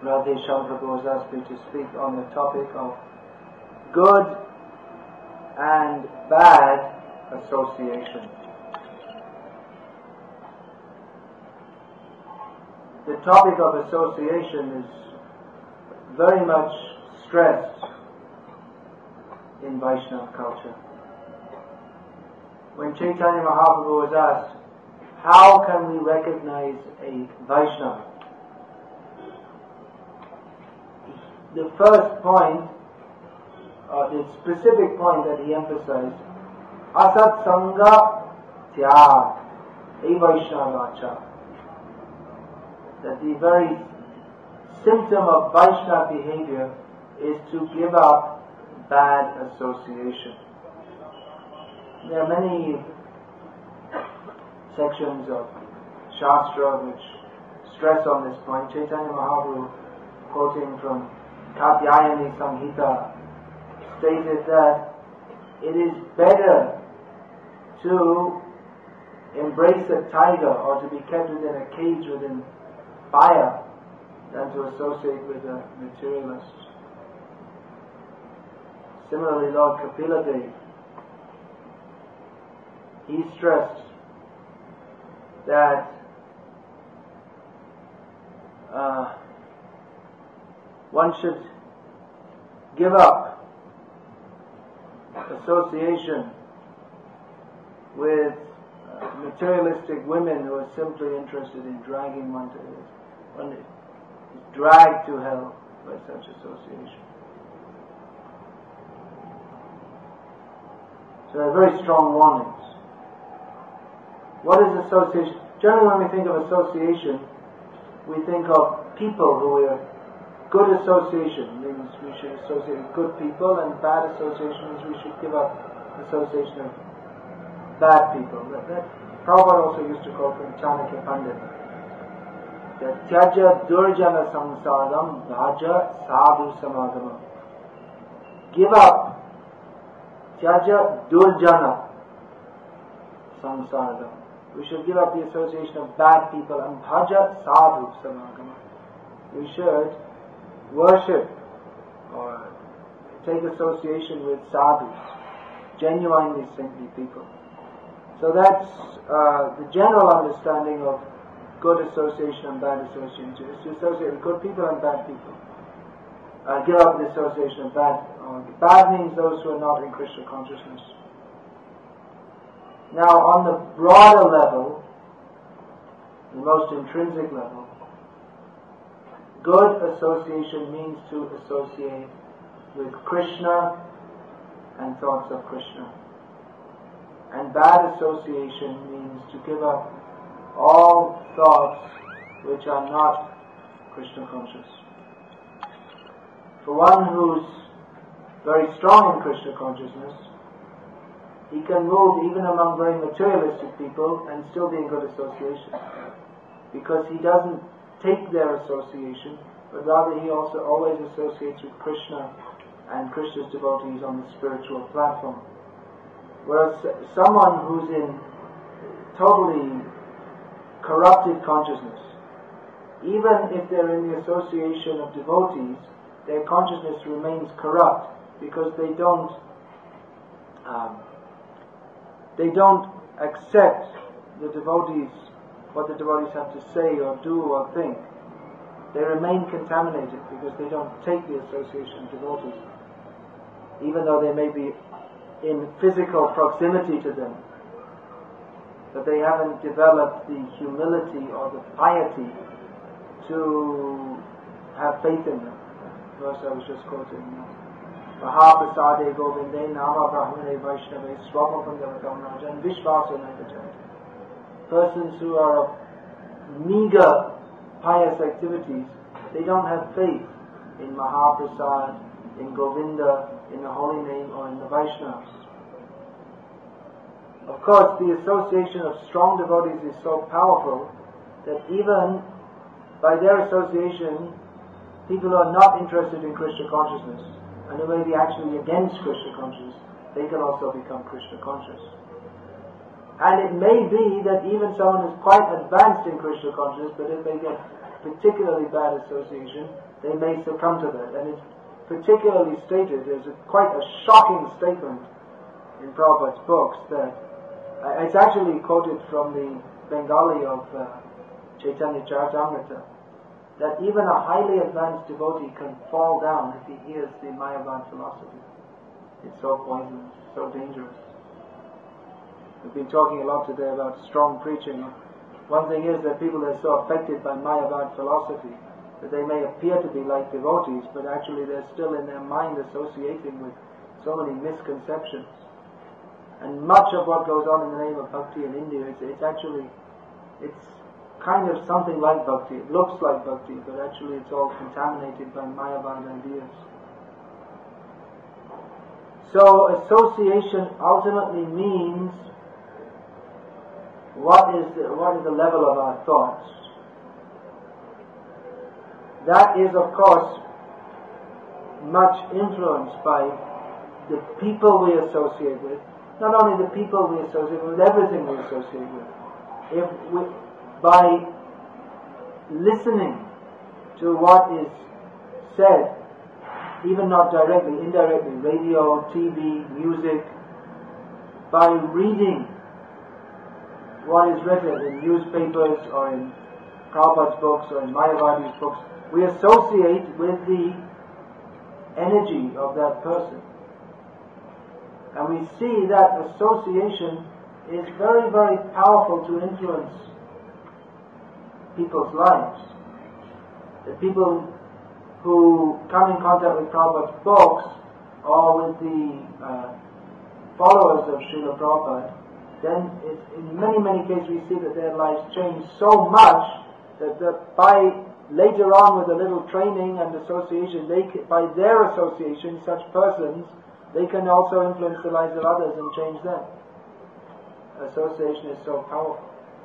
Radhe Shyam Prabhu has asked me to speak on the topic of good and bad association. The topic of association is very much stressed in Vaishnava culture. When Chaitanya Mahaprabhu was asked, how can we recognize a Vaishnava? The first point, the specific point that he emphasized, asat sangha tyag, a Vaishnavacha. That the very symptom of Vaishnava behavior is to give up bad association. There are many sections of Shastra which stress on this point. Chaitanya Mahaprabhu, quoting from Katyayani Samhita, stated that it is better to embrace a tiger or to be kept within a cage within fire than to associate with a materialist. Similarly, Lord Kapila Dev, he stressed that one should give up association with materialistic women who are simply interested in dragging one is dragged to hell by such association. So there are very strong warnings. What is association? Generally when we think of association, we think of people who are good association means we should associate with good people, and bad association means we should give up association of bad people. That Prabhupada also used to quote from Chanakya Pandit. That Tyaja Durjana Samsaram Bhaja Sadhu Samadhamam. Give up Tyaja Durjana Samsaram. We should give up the association of bad people and Bhaja Sadhu Samadhamam. We should worship or take association with sadhus, genuinely saintly people. So that's the general understanding of good association and bad association. Is to associate with good people and bad people. Give up the association of bad. Bad means those who are not in Krishna consciousness. Now, on the broader level, the most intrinsic level, good association means to associate with Krishna and thoughts of Krishna. And bad association means to give up all thoughts which are not Krishna conscious. For one who's very strong in Krishna consciousness, he can move even among very materialistic people and still be in good association. Because he doesn't take their association, but rather he also always associates with Krishna and Krishna's devotees on the spiritual platform. Whereas someone who's in totally corrupted consciousness, even if they're in the association of devotees, their consciousness remains corrupt because they don't accept the devotees, what the devotees have to say or do or think. They remain contaminated because they don't take the association of devotees, even though they may be in physical proximity to them, but they haven't developed the humility or the piety to have faith in them. The verse I was just quoting. Mahaprasade Govinde Nama Brahmane Vaishnave Swapam Gavatavanarajan Vishvasa Naikajanta. Persons who are of meager pious activities, they don't have faith in Mahaprasad, in Govinda, in the holy name, or in the Vaishnavas. Of course, the association of strong devotees is so powerful that even by their association, people who are not interested in Krishna consciousness and who may be actually against Krishna consciousness, they can also become Krishna conscious. And it may be that even someone who's quite advanced in Krishna consciousness, but if they get particularly bad association, they may succumb to that. And it's particularly stated, there's quite a shocking statement in Prabhupada's books that, it's actually quoted from the Bengali of Chaitanya Charitamrita, that even a highly advanced devotee can fall down if he hears the Mayavad philosophy. It's so poisonous, so dangerous. We've been talking a lot today about strong preaching. One thing is that people are so affected by Mayavad philosophy that they may appear to be like devotees, but actually they're still in their mind associating with so many misconceptions. And much of what goes on in the name of bhakti in India, it's kind of something like bhakti. It looks like bhakti, but actually it's all contaminated by Mayavad ideas. So association ultimately means what is the level of our thoughts. That is, of course, much influenced by the people we associate with. Not only the people we associate with, everything we associate with. By listening to what is said, even not directly, indirectly, radio, TV, music, by reading what is written in newspapers or in Prabhupada's books or in Mayavadi's books, we associate with the energy of that person. And we see that association is very, very powerful to influence people's lives. The people who come in contact with Prabhupada's books or with the followers of Srila Prabhupada, then in many, many cases we see that their lives change so much that by later on with a little training and association, by their association, such persons, they can also influence the lives of others and change them. Association is so powerful.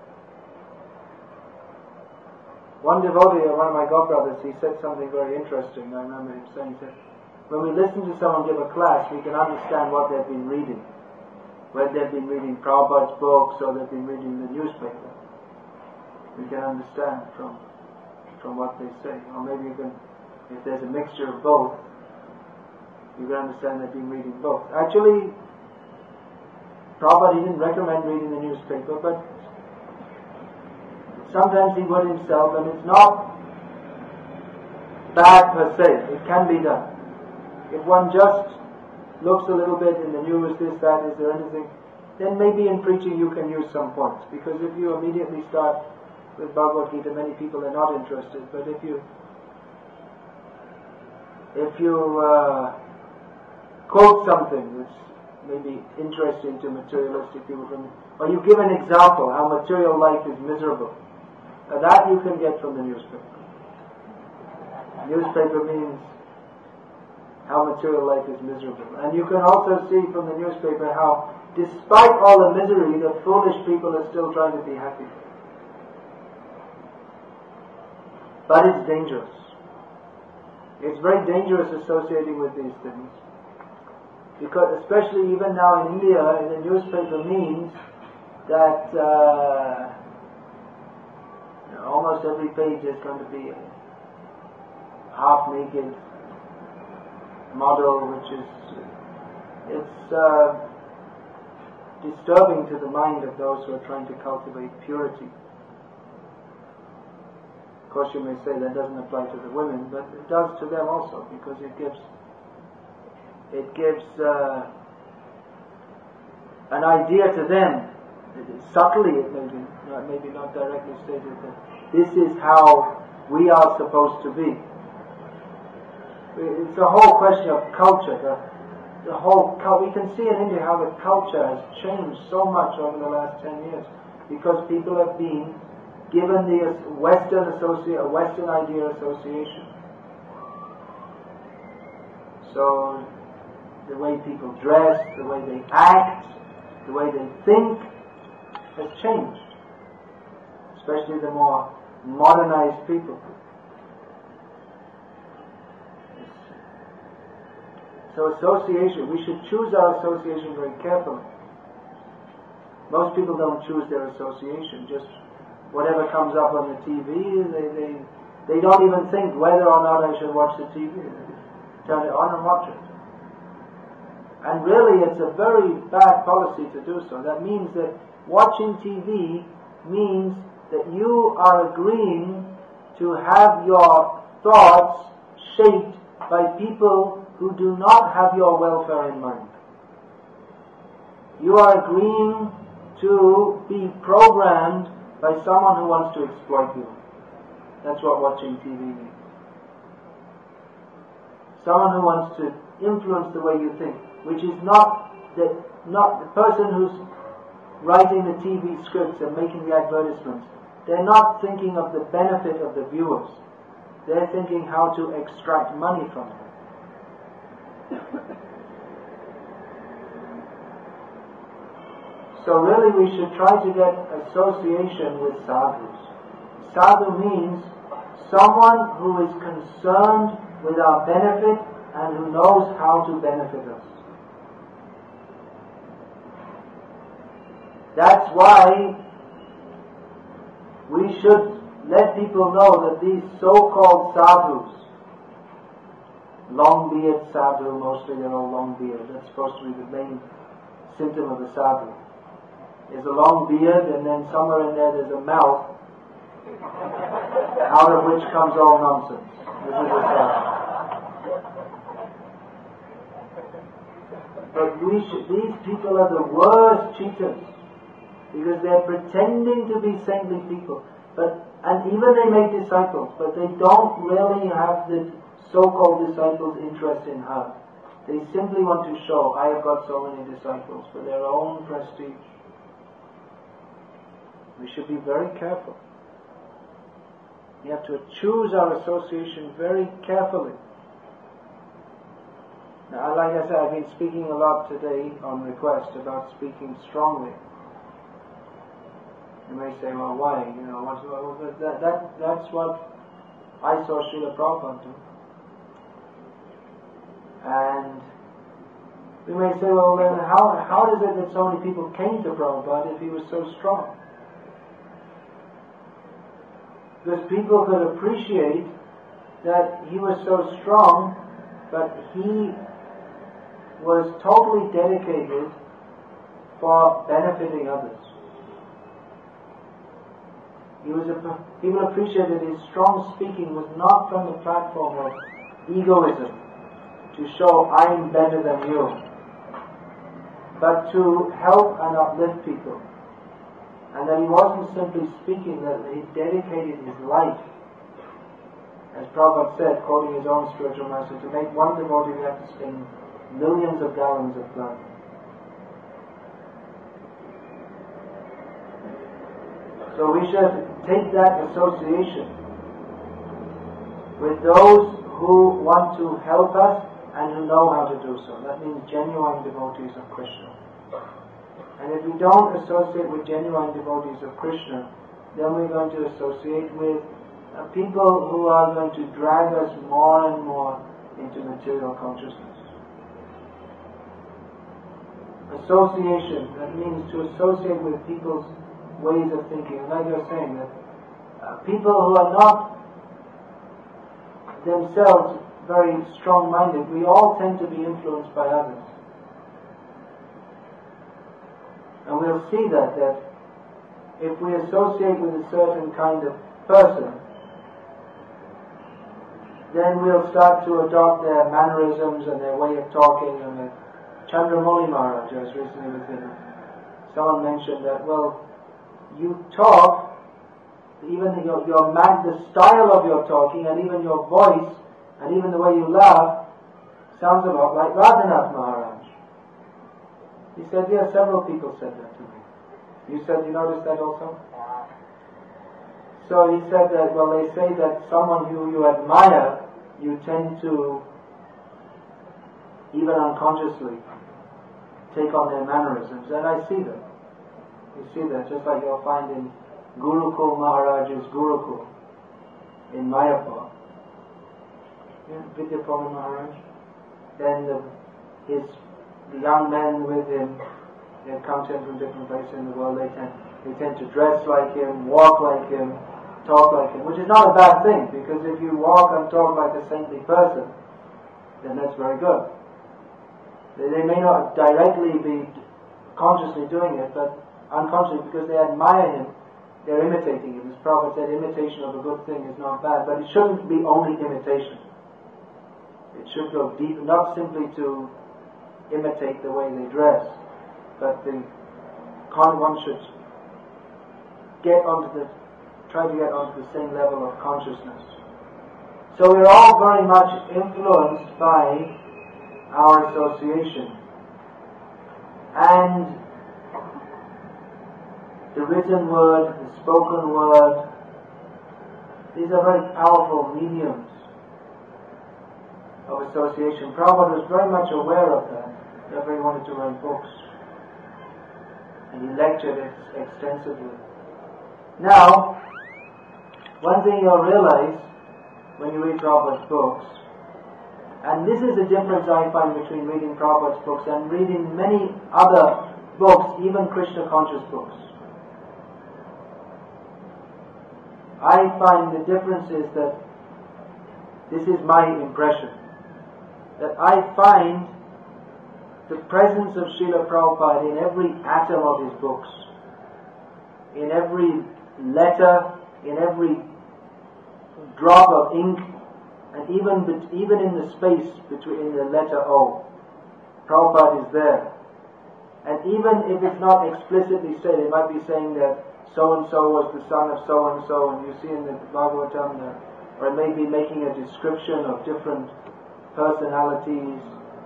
One devotee, one of my godbrothers, he said something very interesting. I remember him saying that when we listen to someone give a class, we can understand what they've been reading. Whether they've been reading Prabhupada's books or they've been reading the newspaper. We can understand from what they say. Or maybe you can, if there's a mixture of both, you can understand they've been reading both. Actually, Prabhupada, he didn't recommend reading the newspaper, but sometimes he would himself, and it's not bad per se. It can be done. If one just looks a little bit in the news, this, that, is there anything, then maybe in preaching you can use some points. Because if you immediately start with Bhagavad Gita, many people are not interested. But if you quote something that's maybe interesting to materialistic people, or you give an example how material life is miserable, that you can get from the newspaper. Newspaper means how material life is miserable. And you can also see from the newspaper how, despite all the misery, the foolish people are still trying to be happy. But it's dangerous. It's very dangerous associating with these things. Because especially even now in India, the newspaper means that almost every page is going to be half-naked model, which is disturbing to the mind of those who are trying to cultivate purity. Of course, you may say that doesn't apply to the women, but it does to them also, because it gives an idea to them. Subtly, it may be, maybe not directly stated, that this is how we are supposed to be. It's a whole question of culture. We can see in India how the culture has changed so much over the last 10 years because people have been given the Western idea association. So the way people dress, the way they act, the way they think has changed, especially the more modernized people. So association, we should choose our association very carefully. Most people don't choose their association. Just whatever comes up on the TV, they don't even think whether or not I should watch the TV. They turn it on and watch it. And really, it's a very bad policy to do so. That means that watching TV means that you are agreeing to have your thoughts shaped by people who do not have your welfare in mind. You are agreeing to be programmed by someone who wants to exploit you. That's what watching TV means. Someone who wants to influence the way you think, which is not the person who's writing the TV scripts and making the advertisements. They're not thinking of the benefit of the viewers. They're thinking how to extract money from them. So really we should try to get association with sadhus. Sadhu means someone who is concerned with our benefit and who knows how to benefit us. That's why we should let people know that these so-called sadhus, long-beard sadhu, mostly they're all long-beard, that's supposed to be the main symptom of a sadhu. There's a long beard and then somewhere in there there's a mouth out of which comes all nonsense. This is a sadhu. But these people are the worst cheaters, because they're pretending to be saintly people, and even they make disciples, but they don't really have the so-called disciples' interest in her. They simply want to show, I have got so many disciples, for their own prestige. We should be very careful. We have to choose our association very carefully. Now, like I said, I've been speaking a lot today on request about speaking strongly. You may say, well, why? That's what I saw Srila Prabhupada do. And we may say, well, then how is it that so many people came to Prabhupada if he was so strong? Because people could appreciate that he was so strong, but he was totally dedicated for benefiting others. People appreciated his strong speaking was not from the platform of egoism, to show I'm better than you, but to help and uplift people. And that he wasn't simply speaking, that he dedicated his life. As Prabhupada said, quoting his own spiritual master, to make one devotee we have to spend millions of gallons of blood. So we should take that association with those who want to help us and who know how to do so. That means genuine devotees of Krishna. And if we don't associate with genuine devotees of Krishna, then we're going to associate with people who are going to drag us more and more into material consciousness. Association, that means to associate with people's ways of thinking. And like you're saying, that people who are not themselves very strong-minded, we all tend to be influenced by others. And we'll see that if we associate with a certain kind of person, then we'll start to adopt their mannerisms and their way of talking. And Chandramouli Maharaj, just recently with him, someone mentioned that, well, you talk, even the style of your talking and even your voice and even the way you laugh sounds a lot like Radhanath Maharaj. He said, yes, several people said that to me. You said, you noticed that also? So he said that, well, they say that someone who you admire, you tend to, even unconsciously, take on their mannerisms. And I see that. You see that, just like you'll find in Gurukul Maharaj's Gurukul in Mayapur. Yeah, Vidyapala Maharaj. Then the young men with him, They come to him from different places in the world. They tend to dress like him, walk like him, talk like him, which is not a bad thing, because if you walk and talk like a saintly person, then that's very good. They may not directly be consciously doing it, but unconsciously, because they admire him, they're imitating him. As Prabhupada said, imitation of a good thing is not bad, but it shouldn't be only imitation. It should go deep, not simply to imitate the way they dress, but one should try to get onto the same level of consciousness. So we're all very much influenced by our association. And the written word, the spoken word, these are very powerful mediums of association. Prabhupada was very much aware of that. Therefore he wanted to write books. And he lectured extensively. Now, one thing you'll realize when you read Prabhupada's books, and this is the difference I find between reading Prabhupada's books and reading many other books, even Krishna conscious books. I find the difference is that, this is my impression, that I find the presence of Srila Prabhupada in every atom of his books, in every letter, in every drop of ink, and even in the space between the letter O. Prabhupada is there. And even if it's not explicitly said, it might be saying that so-and-so was the son of so-and-so, and you see in the Bhagavatam, or it may be making a description of different personalities.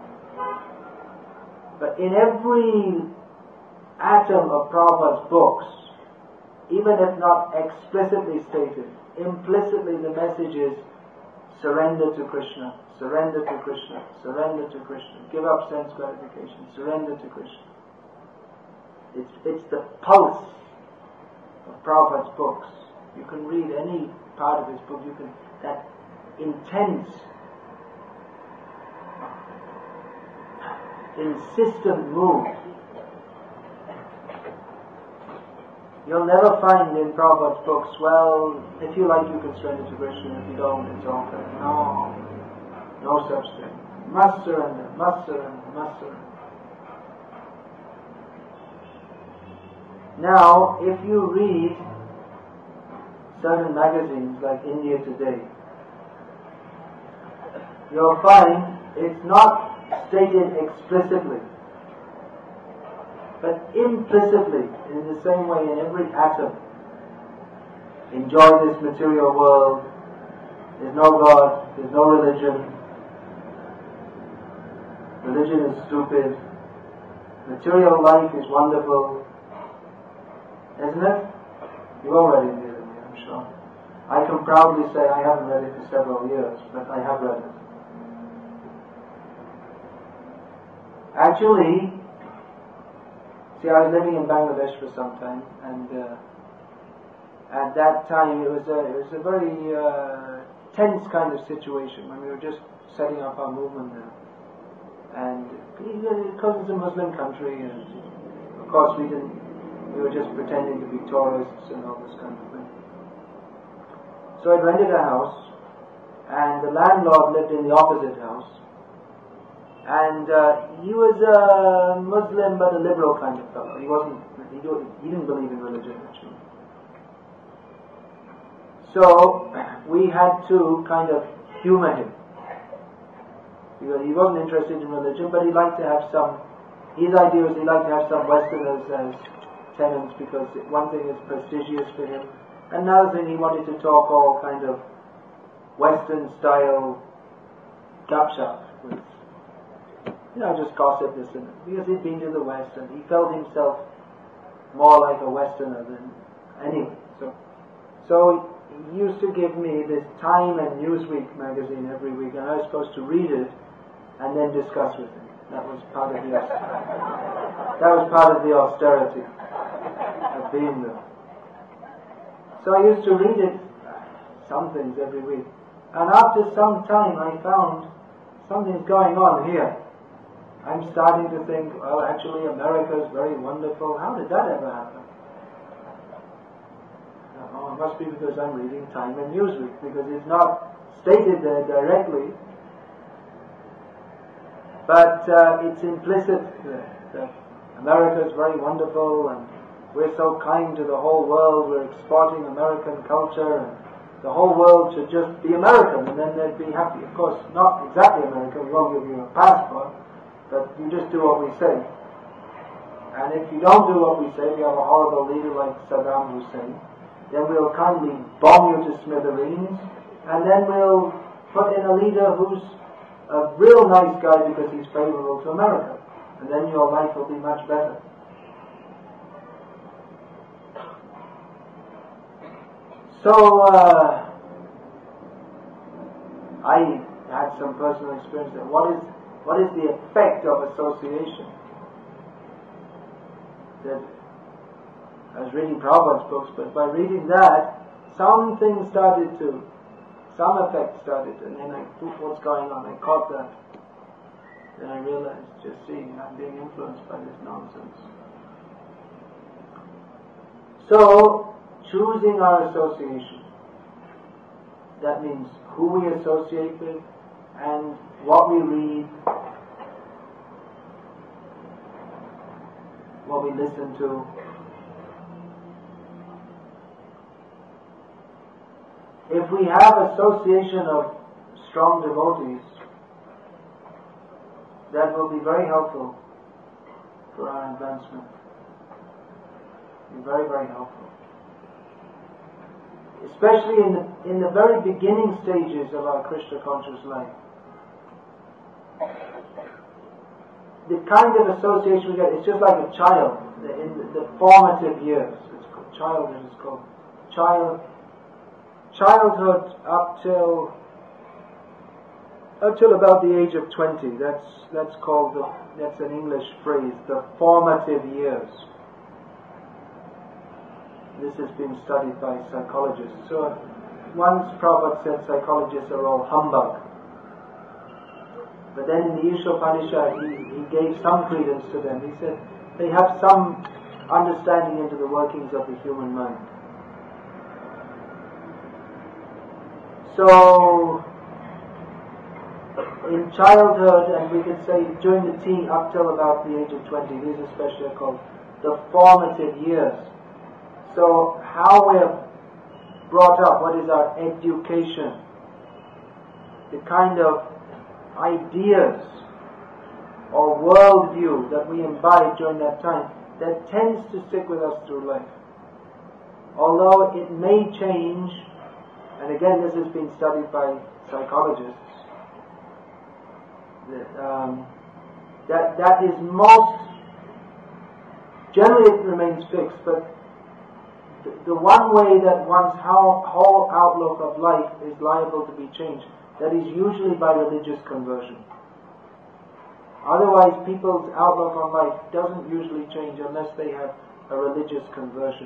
But in every atom of Prabhupada's books, even if not explicitly stated, implicitly the message is surrender to Krishna, surrender to Krishna, surrender to Krishna, give up sense gratification, surrender to Krishna. It's the pulse of Prabhupada's books. You can read any part of his book, that intense, insistent mood. You'll never find in Prabhupada's books, well, if you like you can surrender to Krishna, if you don't, it's okay. No such thing. Must surrender, must surrender, must surrender. Now, if you read certain magazines like India Today, you'll find it's not stated explicitly, but implicitly, in the same way in every atom. Enjoy this material world, there's no God, there's no religion, religion is stupid, material life is wonderful, isn't it? You've all read India Today, I'm sure. I can proudly say I haven't read it for several years, but I have read it. Actually, see, I was living in Bangladesh for some time, and at that time it was a very tense kind of situation when we were just setting up our movement there. And because it's a Muslim country, and of course we were just pretending to be tourists and all this kind of thing. So I rented a house, and the landlord lived in the opposite house. And he was a Muslim, but a liberal kind of fellow. He didn't believe in religion, actually. So we had to kind of humor him. He wasn't interested in religion, but he liked to have his idea was he liked to have some Westerners as tenants, because one thing is prestigious for him, another thing he wanted to talk all kind of Western style gupshup with. Just gossip this and that, because he'd been to the West and he felt himself more like a Westerner than anyone. So he used to give me this Time and Newsweek magazine every week, and I was supposed to read it and then discuss with him. That was part of the austerity of being there. So I used to read it, some things every week, and after some time I found something's going on here. I'm starting to think, well, actually America is very wonderful. How did that ever happen? Oh, it must be because I'm reading Time and Newsweek, because it's not stated there directly, but it's implicit that America is very wonderful and we're so kind to the whole world, we're exporting American culture and the whole world should just be American and then they'd be happy. Of course, not exactly American, we won't give you a passport, but you just do what we say. And if you don't do what we say, we have a horrible leader like Saddam Hussein, then we'll kindly bomb you to smithereens, and then we'll put in a leader who's a real nice guy because he's favorable to America, and then your life will be much better. So, I had some personal experience there. What is the effect of association? That I was reading Prabhupada's books, but by reading that, some effect started, and then what's going on? I caught that. Then I realized, just seeing, I'm being influenced by this nonsense. So, choosing our association. That means who we associate with, and what we read, what we listen to. If we have association of strong devotees, that will be very helpful for our advancement. Be very, very helpful. Especially in the very beginning stages of our Krishna conscious life. The kind of association we get, it's just like a child in the formative years. It's called childhood. It's called childhood up till about the age of 20. That's called that's an English phrase, the formative years. This has been studied by psychologists. So once Prabhupada said psychologists are all humbug. But then in the Ishopanishad he gave some credence to them. He said they have some understanding into the workings of the human mind. So in childhood, and we could say during the teen up till about the age of 20, these especially are called the formative years. So how we're brought up, what is our education, the kind of ideas or worldview that we imbibe during that time, that tends to stick with us through life. Although it may change, and again this has been studied by psychologists, that is most, generally it remains fixed, but the one way that one's whole outlook of life is liable to be changed, that is usually by religious conversion. Otherwise, people's outlook on life doesn't usually change unless they have a religious conversion.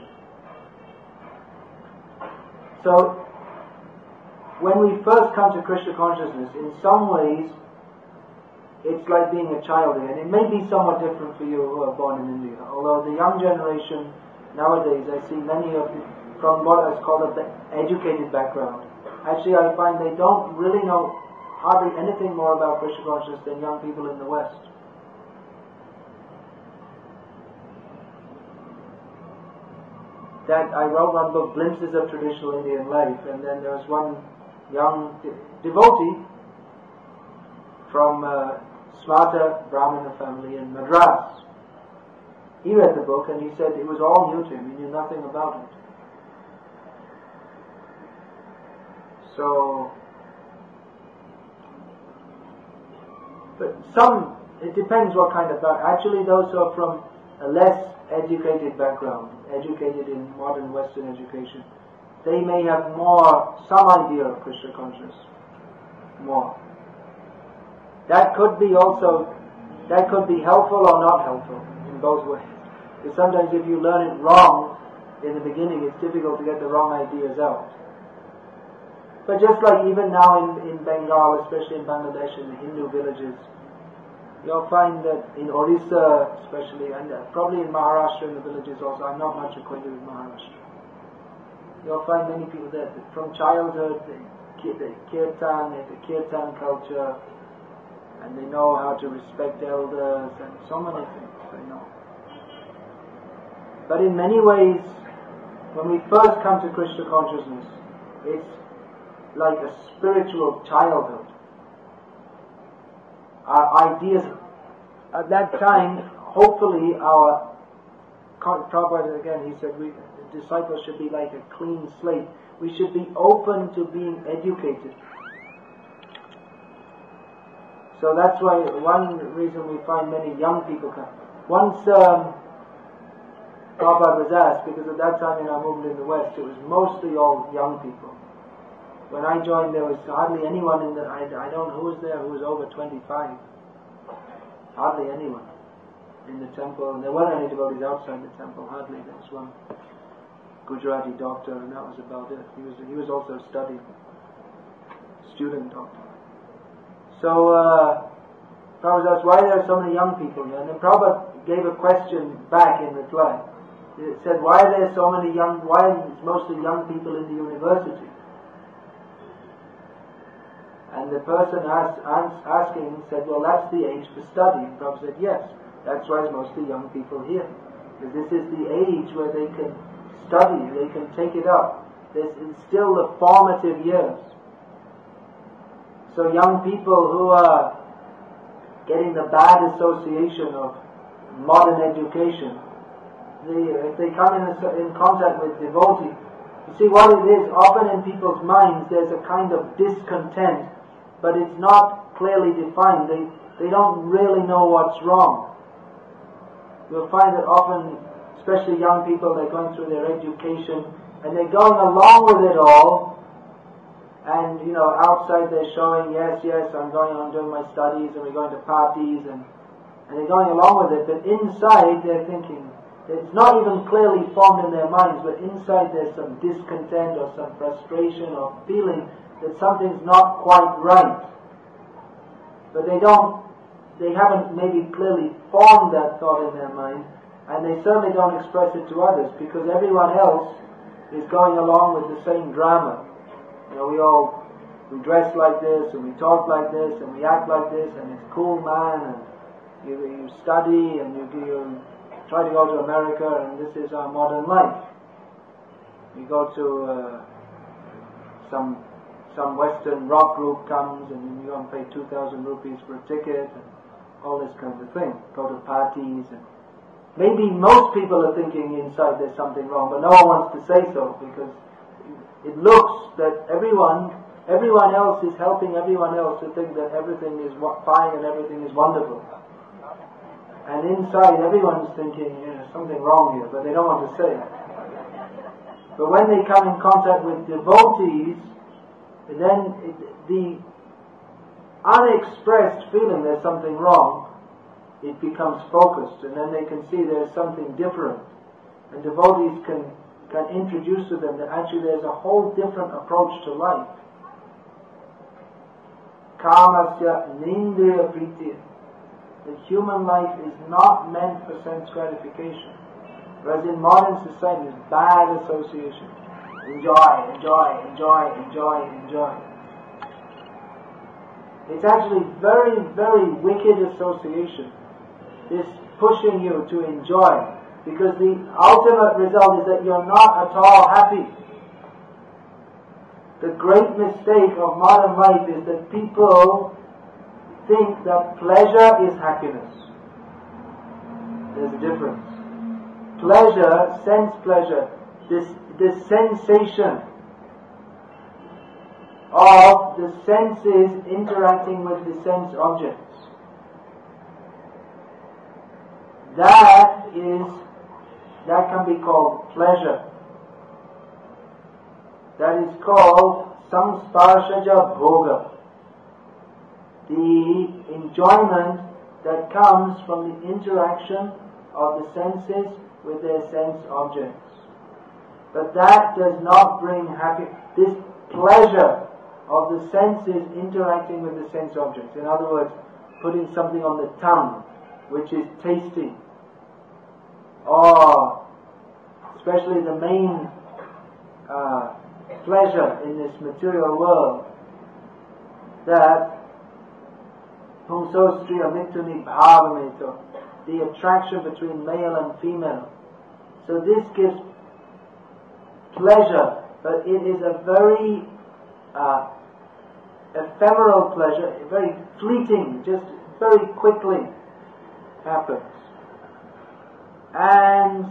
So, when we first come to Krishna consciousness, in some ways, it's like being a child again. It may be somewhat different for you who are born in India, although the young generation nowadays, I see many of them from what is called an educated background. Actually, I find they don't really know hardly anything more about Krishna consciousness than young people in the West. That I wrote one book, Glimpses of Traditional Indian Life, and then there was one young devotee from Smarta Brahmana family in Madras. He read the book and he said it was all new to him. He knew nothing about it. So, but it depends what kind of background. Actually, those who are from a less educated background, educated in modern Western education, they may have some idea of Krishna consciousness. More. That could be helpful or not helpful in both ways. Because sometimes if you learn it wrong in the beginning, it's difficult to get the wrong ideas out. But just like even now in Bengal, especially in Bangladesh, in the Hindu villages, You'll find that in Orissa especially, and probably in Maharashtra in the villages also, I'm not much acquainted with Maharashtra. You'll find many people there that from childhood they kirtan culture, and they know how to respect elders and so many things they know. But in many ways, when we first come to Krishna consciousness, it's like a spiritual childhood. Our ideas at that time, hopefully our Prabhupada again, he said, the disciples should be like a clean slate. We should be open to being educated. So that's why one reason we find many young people come. Once Prabhupada was asked, because at that time in our movement in the West, it was mostly all young people. When I joined, there was hardly anyone in the, I don't know who was there who was over 25. Hardly anyone in the temple, and there weren't any devotees outside the temple, hardly. There was one Gujarati doctor, and that was about it. He was also studying, student doctor. So Prabhupada asked, why there are so many young people here? And then Prabhupada gave a question back in reply. It said, why are there so many why are it mostly young people in the university? And the person asking said, well, that's the age for study. And Prabhupada said, yes, that's why it's mostly young people here. Because this is the age where they can study, they can take it up. It's still the formative years. So young people who are getting the bad association of modern education, if they come in contact with devotee, you see what it is, often in people's minds there's a kind of discontent, but it's not clearly defined. They don't really know what's wrong. You'll find that often, especially young people, they're going through their education and they're going along with it all, and outside they're showing, yes, I'm doing my studies, and we're going to parties, and they're going along with it, but inside they're thinking, it's not even clearly formed in their minds, but inside there's some discontent or some frustration or feeling that something's not quite right. But they haven't maybe clearly formed that thought in their mind, and they certainly don't express it to others, because everyone else is going along with the same drama. We dress like this, and we talk like this, and we act like this, and it's cool, man, and you study, and you try to go to America, and this is our modern life. You go to some Western rock group comes, and you go and pay 2,000 rupees for a ticket, and all this kind of thing. Go to parties, and maybe most people are thinking inside there's something wrong, but no one wants to say so, because it looks that everyone else is helping everyone else to think that everything is fine and everything is wonderful. And inside everyone's thinking, something wrong here, but they don't want to say it. But when they come in contact with devotees, then the unexpressed feeling there's something wrong, it becomes focused, and then they can see there's something different. And devotees can introduce to them that actually there's a whole different approach to life. Kamasya nindriya priti. The human life is not meant for sense gratification. Whereas in modern society, there's bad association. Enjoy. It's actually very, very wicked association. This pushing you to enjoy. Because the ultimate result is that you're not at all happy. The great mistake of modern life is that people think that pleasure is happiness. There's a difference. Pleasure, sense pleasure, this sensation of the senses interacting with the sense objects, that can be called pleasure. That is called samsparshaja bhoga. The enjoyment that comes from the interaction of the senses with their sense objects. But that does not bring happiness. This pleasure of the senses interacting with the sense objects. In other words, putting something on the tongue which is tasty, or especially the main pleasure in this material world, that Pungso Striya Mituni Bhavameto, the attraction between male and female. So this gives pleasure, but it is a very ephemeral pleasure, very fleeting, just very quickly happens. And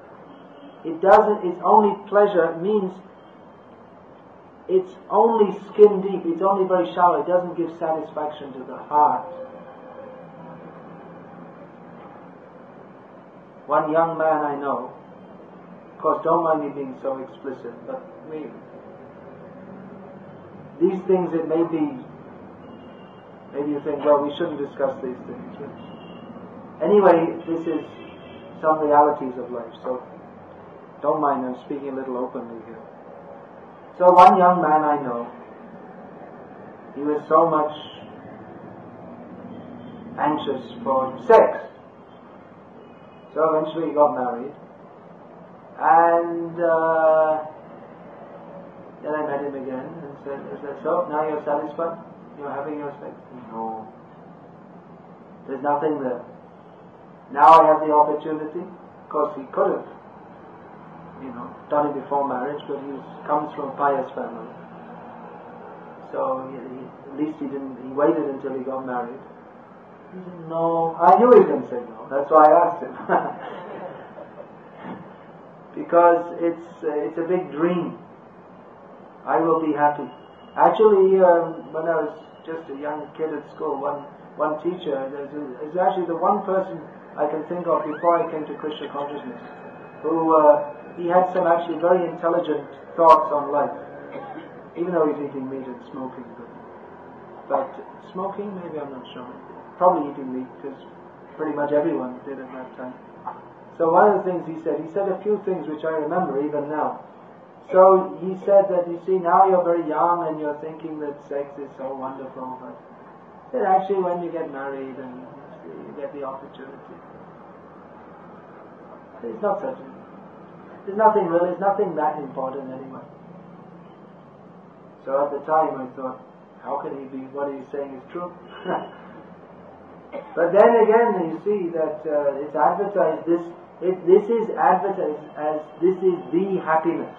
its only pleasure means it's only skin deep, it's only very shallow, it doesn't give satisfaction to the heart. One young man I know, of course don't mind me being so explicit, but these things, it may be, maybe you think, well, we shouldn't discuss these things. Anyway, this is some realities of life, so don't mind, I'm speaking a little openly here. So one young man I know, he was so much anxious for sex. So eventually he got married, and then I met him again and said, so now you're satisfied? You're having your sex? No. There's nothing there. Now I have the opportunity. Of course he could have, done it before marriage, but he comes from a pious family. So at least he waited until he got married. He said, no. I knew he was going to say no. That's why I asked him. Because it's a big dream. I will be happy. Actually, when I was just a young kid at school, one teacher, is actually the one person I can think of before I came to Krishna consciousness, who he had some actually very intelligent thoughts on life, even though he's eating meat and smoking. But smoking, maybe, I'm not sure. Probably eating meat, because pretty much everyone did at that time. So one of the things he said a few things which I remember even now. So he said that, you see, now you're very young and you're thinking that sex is so wonderful, but that actually when you get married and you get the opportunity, it's not such a, there's nothing that important anyway. So at the time I thought, how can he be, what he's saying is true? But then again, you see that it's advertised, this is advertised as this is the happiness.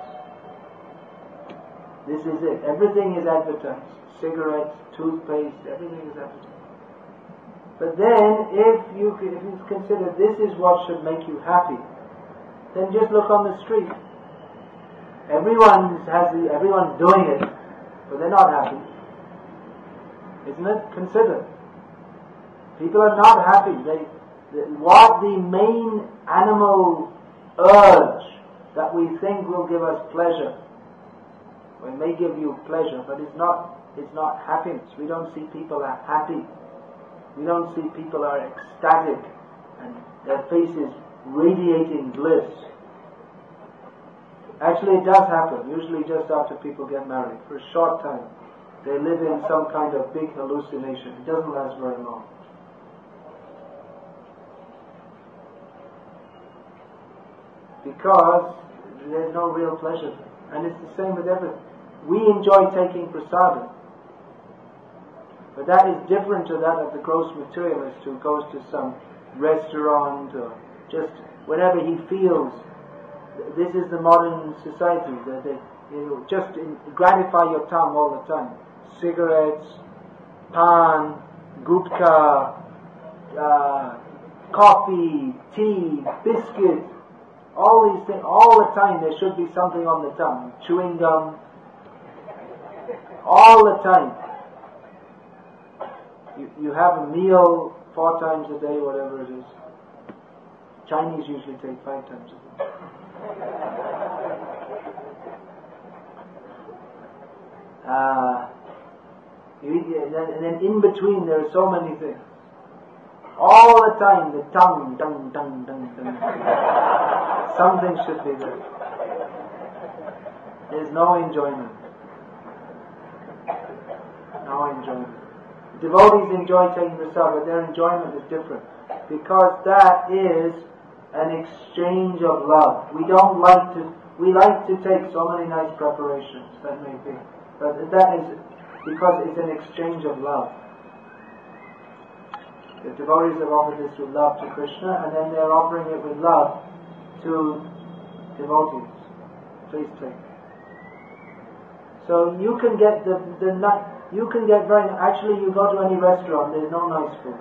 This is it. Everything is advertised. Cigarettes, toothpaste, everything is advertised. But then, if you consider this is what should make you happy, then just look on the street. Everyone's doing it, but they're not happy. Isn't it? Consider. People are not happy. What the main animal urge that we think will give us pleasure, well, it may give you pleasure, but it's not happiness. We don't see people are happy. We don't see people are ecstatic and their faces radiating bliss. Actually, it does happen, usually just after people get married. For a short time, they live in some kind of big hallucination. It doesn't last very long. Because there's no real pleasure. And it's the same with everything. We enjoy taking prasadam, but that is different to that of the gross materialist who goes to some restaurant or just whenever he feels. This is the modern society, that just gratify your tongue all the time. Cigarettes, pan, gutka, coffee, tea, biscuit, all these things, all the time there should be something on the tongue. Chewing gum, all the time. You have a meal 4 times a day, whatever it is. Chinese usually take 5 times a day. And then in between there are so many things. All the time the tongue, dung, dung, dung, dung. Something should be there. There's no enjoyment. No enjoyment. Devotees enjoy taking prasad, but their enjoyment is different. Because that is an exchange of love. We like to take so many nice preparations, that may be. But that is because it's an exchange of love. The devotees have offered this with love to Krishna, and then they're offering it with love to devotees. Please take. So you can get actually you go to any restaurant, there's no nice food.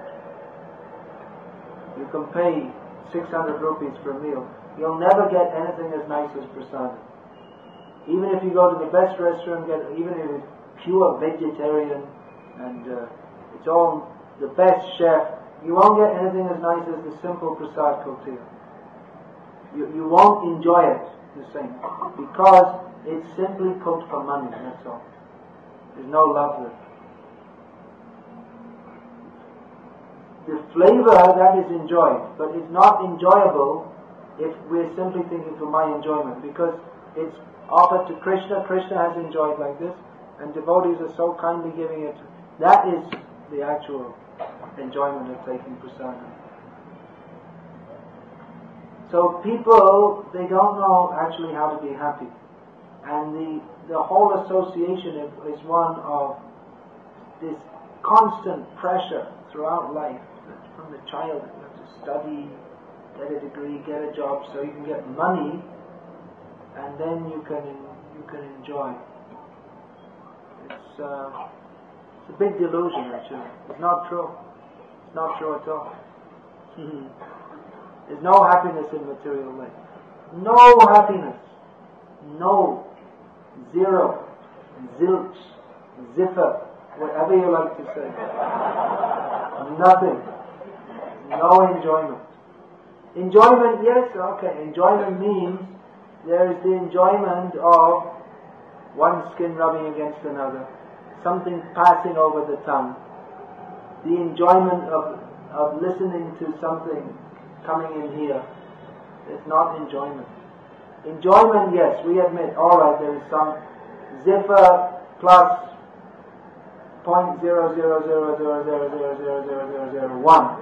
You can pay 600 rupees for a meal. You'll never get anything as nice as prasadam. Even if you go to the best restaurant, even if it's pure vegetarian and it's all the best chef, you won't get anything as nice as the simple prasad cocktail. You won't enjoy it the same because it's simply cooked for money, that's all. There's no love there. The flavor that is enjoyed, but it's not enjoyable if we're simply thinking for my enjoyment, because it's offered to Krishna. Krishna has enjoyed like this, and devotees are so kindly giving it. That is the actual enjoyment of taking prasadam. So people, they don't know actually how to be happy, and the whole association is one of this constant pressure throughout life. From the child, you have to study, get a degree, get a job, so you can get money, and then you can enjoy. It's a big delusion, actually. It's not true. It's not true at all. There's no happiness in material life. No happiness. No. Zero. Zilch. Ziffer. Whatever you like to say. Nothing. No enjoyment. Enjoyment, yes, okay. Enjoyment means there is the enjoyment of one skin rubbing against another, something passing over the tongue, the enjoyment of listening to something coming in here. It's not enjoyment. Enjoyment, yes, we admit, alright, there is some ziffer plus 0.00000000001.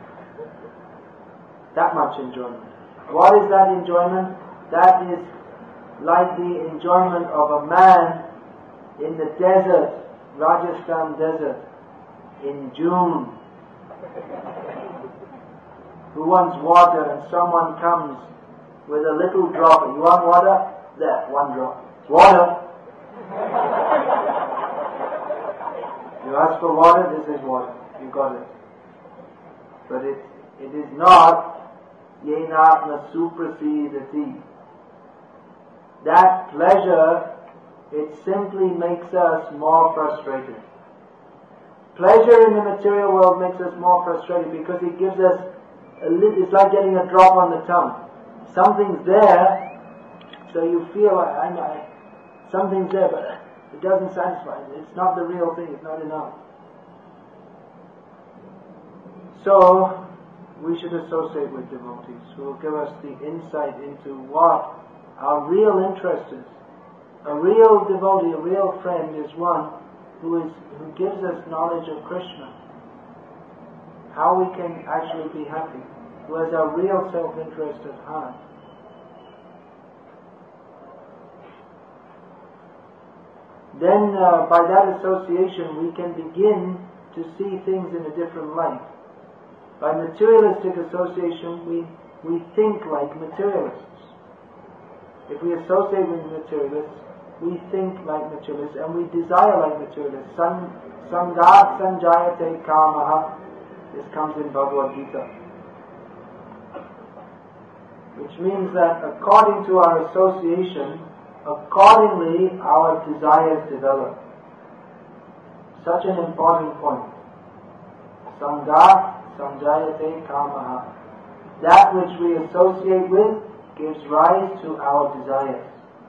That much enjoyment. What is that enjoyment? That is like the enjoyment of a man in the desert, Rajasthan desert, in June, who wants water, and someone comes with a little drop. You want water? There, one drop. Water! You ask for water, this is water. You got it. But it is not yenatma suprasidati. That pleasure, it simply makes us more frustrated. Pleasure in the material world makes us more frustrated because it gives us it's like getting a drop on the tongue. Something's there, so you feel something's there, but it doesn't satisfy. It's not the real thing. It's not enough. So we should associate with devotees who will give us the insight into what our real interest is. A real devotee, a real friend is one who gives us knowledge of Krishna. How we can actually be happy, who has our real self-interest at heart. Then by that association we can begin to see things in a different light. By materialistic association we think like materialists. If we associate with materialists, we think like materialists and we desire like materialists. Sangat sanjayate kamaha. This comes in Bhagavad Gita. Which means that according to our association, accordingly our desires develop. Such an important point. Sangat sanjayate kamaha. That which we associate with gives rise to our desires.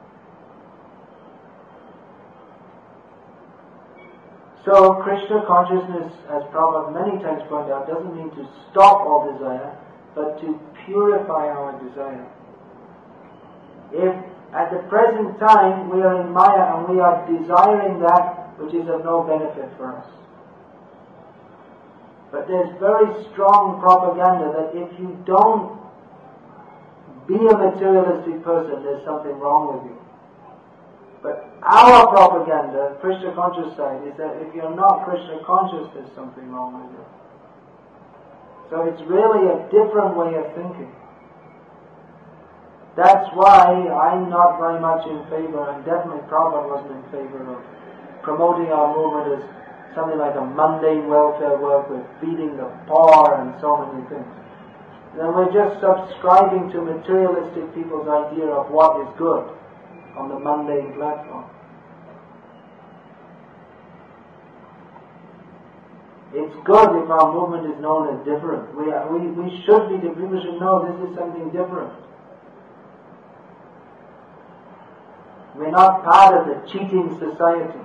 So Krishna consciousness, as Prabhupada many times pointed out, doesn't mean to stop all desire, but to purify our desire. If at the present time we are in Maya and we are desiring that which is of no benefit for us, But there's very strong propaganda that if you don't be a materialistic person, there's something wrong with you. But our propaganda, Krishna conscious side, is that if you're not Krishna conscious, there's something wrong with you. So it's really a different way of thinking. That's why I'm not very much in favor, and definitely Prabhupada wasn't in favor of promoting our movement as something like a mundane welfare work with feeding the poor and so many things. Then we're just subscribing to materialistic people's idea of what is good on the mundane platform. It's good if our movement is known as different. We should be different. People should know this is something different. We're not part of the cheating society.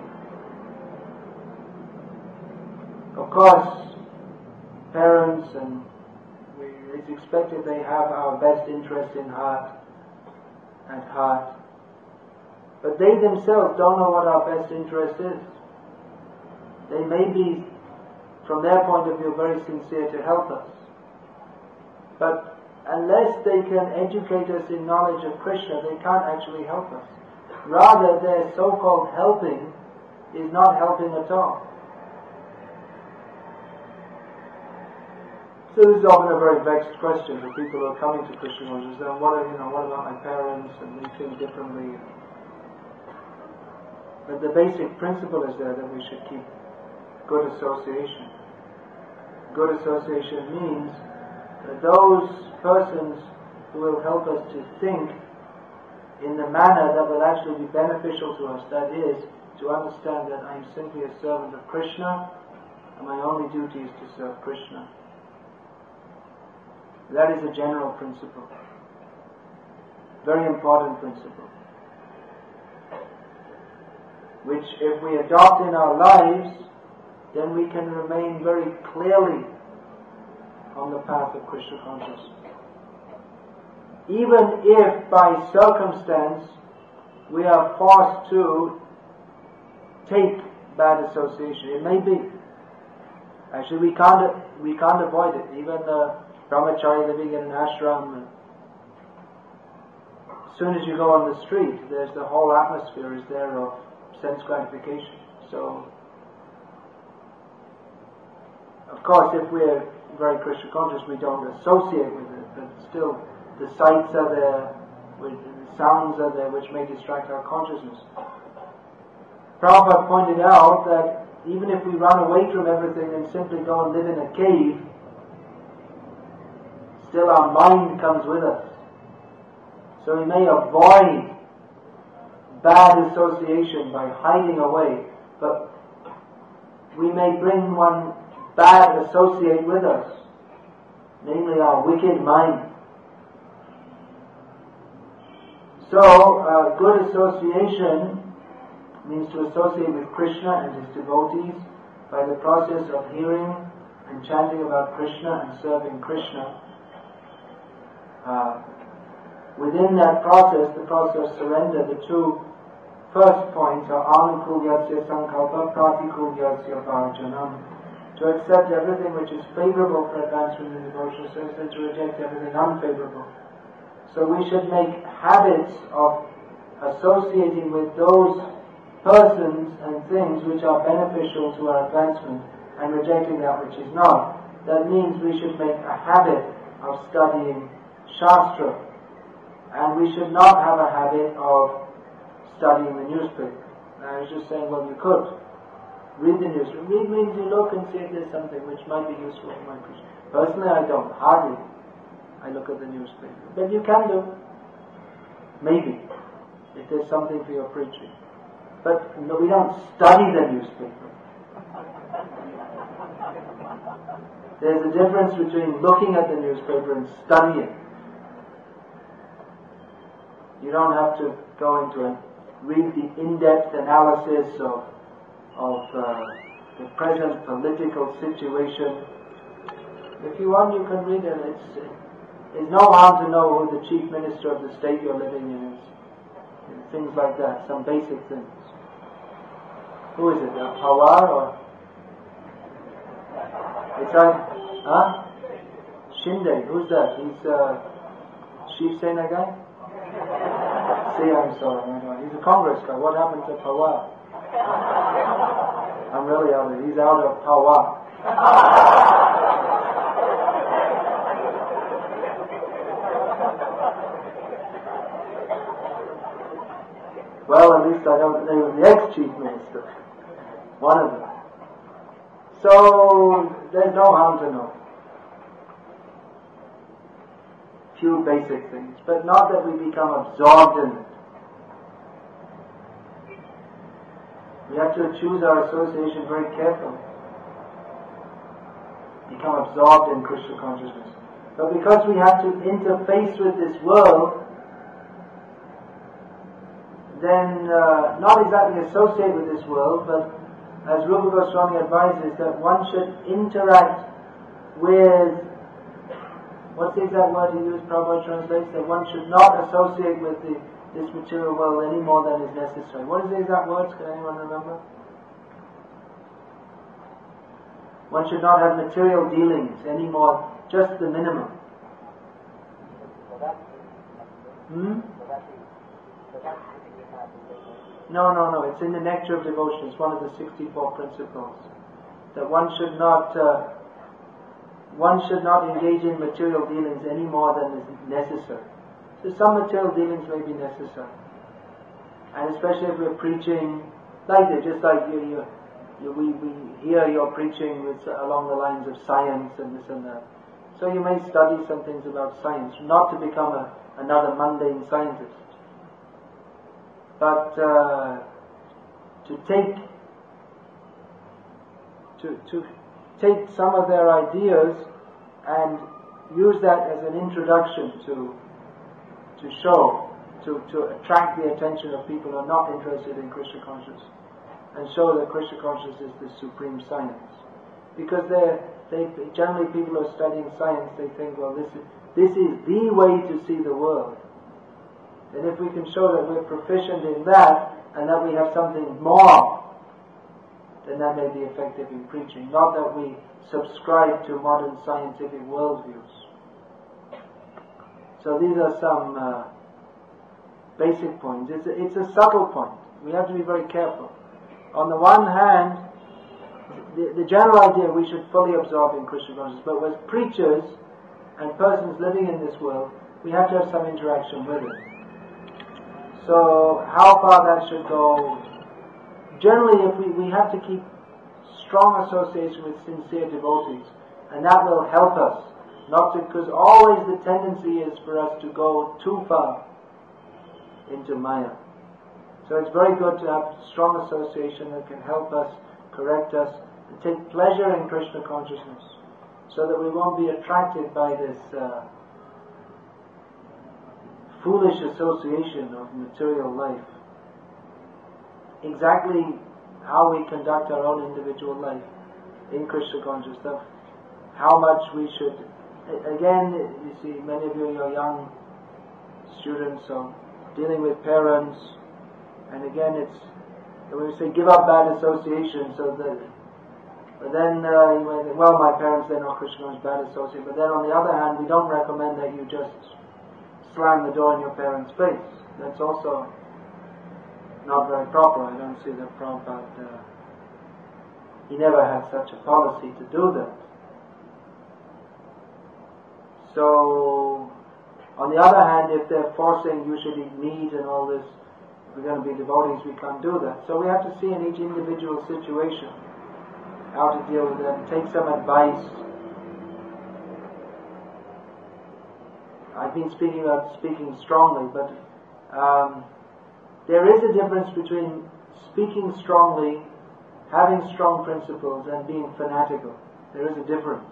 Of course, parents and it's expected they have our best interest at heart. But they themselves don't know what our best interest is. They may be, from their point of view, very sincere to help us. But unless they can educate us in knowledge of Krishna, they can't actually help us. Rather, their so-called helping is not helping at all. So this is often a very vexed question for people who are coming to Krishna consciousness. Then what about my parents, and they think differently. But the basic principle is there that we should keep good association. Good association means that those persons who will help us to think in the manner that will actually be beneficial to us, that is, to understand that I'm simply a servant of Krishna and my only duty is to serve Krishna. That is a general principle. Very important principle. Which if we adopt in our lives, then we can remain very clearly on the path of Krishna consciousness. Even if by circumstance we are forced to take bad association. It may be. Actually, we can't avoid it. Even the brahmachari living in an ashram, as soon as you go on the street, there's the whole atmosphere is there of sense gratification. So, of course, if we're very Krishna conscious, we don't associate with it, but still the sights are there, the sounds are there, which may distract our consciousness. Prabhupada pointed out that even if we run away from everything and simply go and live in a cave, still our mind comes with us. So we may avoid bad association by hiding away, but we may bring one bad associate with us, namely our wicked mind. So, good association means to associate with Krishna and his devotees by the process of hearing and chanting about Krishna and serving Krishna. Within that process, the process of surrender, the two first points are anukulyasya sankalpa pratikulyasya bhajanam. To accept everything which is favorable for advancement in devotional service and to reject everything unfavorable. So we should make habits of associating with those persons and things which are beneficial to our advancement and rejecting that which is not. That means we should make a habit of studying Shastra, and we should not have a habit of studying the newspaper. I was just saying, well, you could read the newspaper. Read means you look and see if there's something which might be useful for my Krishna. Personally, I don't. Hardly. I look at the newspaper. But you can do. Maybe. If there's something for your preaching. But no, we don't study the newspaper. There's a difference between looking at the newspaper and studying. You don't have to go into and read the in-depth analysis of the present political situation. If you want, you can read it. There's no harm to know who the chief minister of the state you're living in is. Things like that, some basic things. Who is it? Pawar or? It's like, huh? Shinde, who's that? He's Shiv Sena guy? See, I'm sorry. He's a Congress guy. What happened to Pawar? I'm really out of it. He's out of Pawar. Well, at least I know the name of the ex-chief minister. One of them. So, there's no harm to know. Few basic things, but not that we become absorbed in it. We have to choose our association very carefully. Become absorbed in Krishna consciousness. But because we have to interface with this world, then not exactly associate with this world, but as Rupa Goswami advises, that one should interact with, what's the exact word he used, Prabhupada translates, that one should not associate with this material world any more than is necessary. What is the exact words? Can anyone remember? One should not have material dealings any more, just the minimum. No. It's in the Nectar of Devotion. It's one of the 64 principles. That one should not engage in material dealings any more than is necessary. So some material dealings may be necessary. And especially if we're preaching, like this, just like we hear you're preaching along the lines of science and this and that. So you may study some things about science, not to become another mundane scientist, but to take some of their ideas and use that as an introduction to attract the attention of people who are not interested in Krishna consciousness, and show that Krishna consciousness is the supreme science. Because generally people who are studying science, they think, well, this is the way to see the world. And if we can show that we're proficient in that, and that we have something more, then that may be effective in preaching. Not that we subscribe to modern scientific worldviews. So these are some basic points. It's a subtle point. We have to be very careful. On the one hand, the general idea we should fully absorb in Krishna consciousness, but as preachers and persons living in this world, we have to have some interaction with it. So how far that should go, generally if we have to keep strong association with sincere devotees, and that will help us, because always the tendency is for us to go too far into Maya. So it's very good to have strong association that can help us, correct us, and take pleasure in Krishna consciousness, so that we won't be attracted by this foolish association of material life. Exactly how we conduct our own individual life in Krishna consciousness, how much we should, again, you see, many of you are young students, so dealing with parents, and again it's, when we say give up bad association, so that, but then you may think, well, my parents, they're not Krishna conscious, bad association, but then on the other hand, we don't recommend that you just slam the door in your parents' face. That's also not very proper. I don't see that Prabhupada, he never had such a policy to do that. So, on the other hand, if they're forcing you should eat meat and all this, if we're going to be devotees, we can't do that. So we have to see in each individual situation how to deal with that, take some advice. I've been speaking about speaking strongly, but there is a difference between speaking strongly, having strong principles, and being fanatical. There is a difference.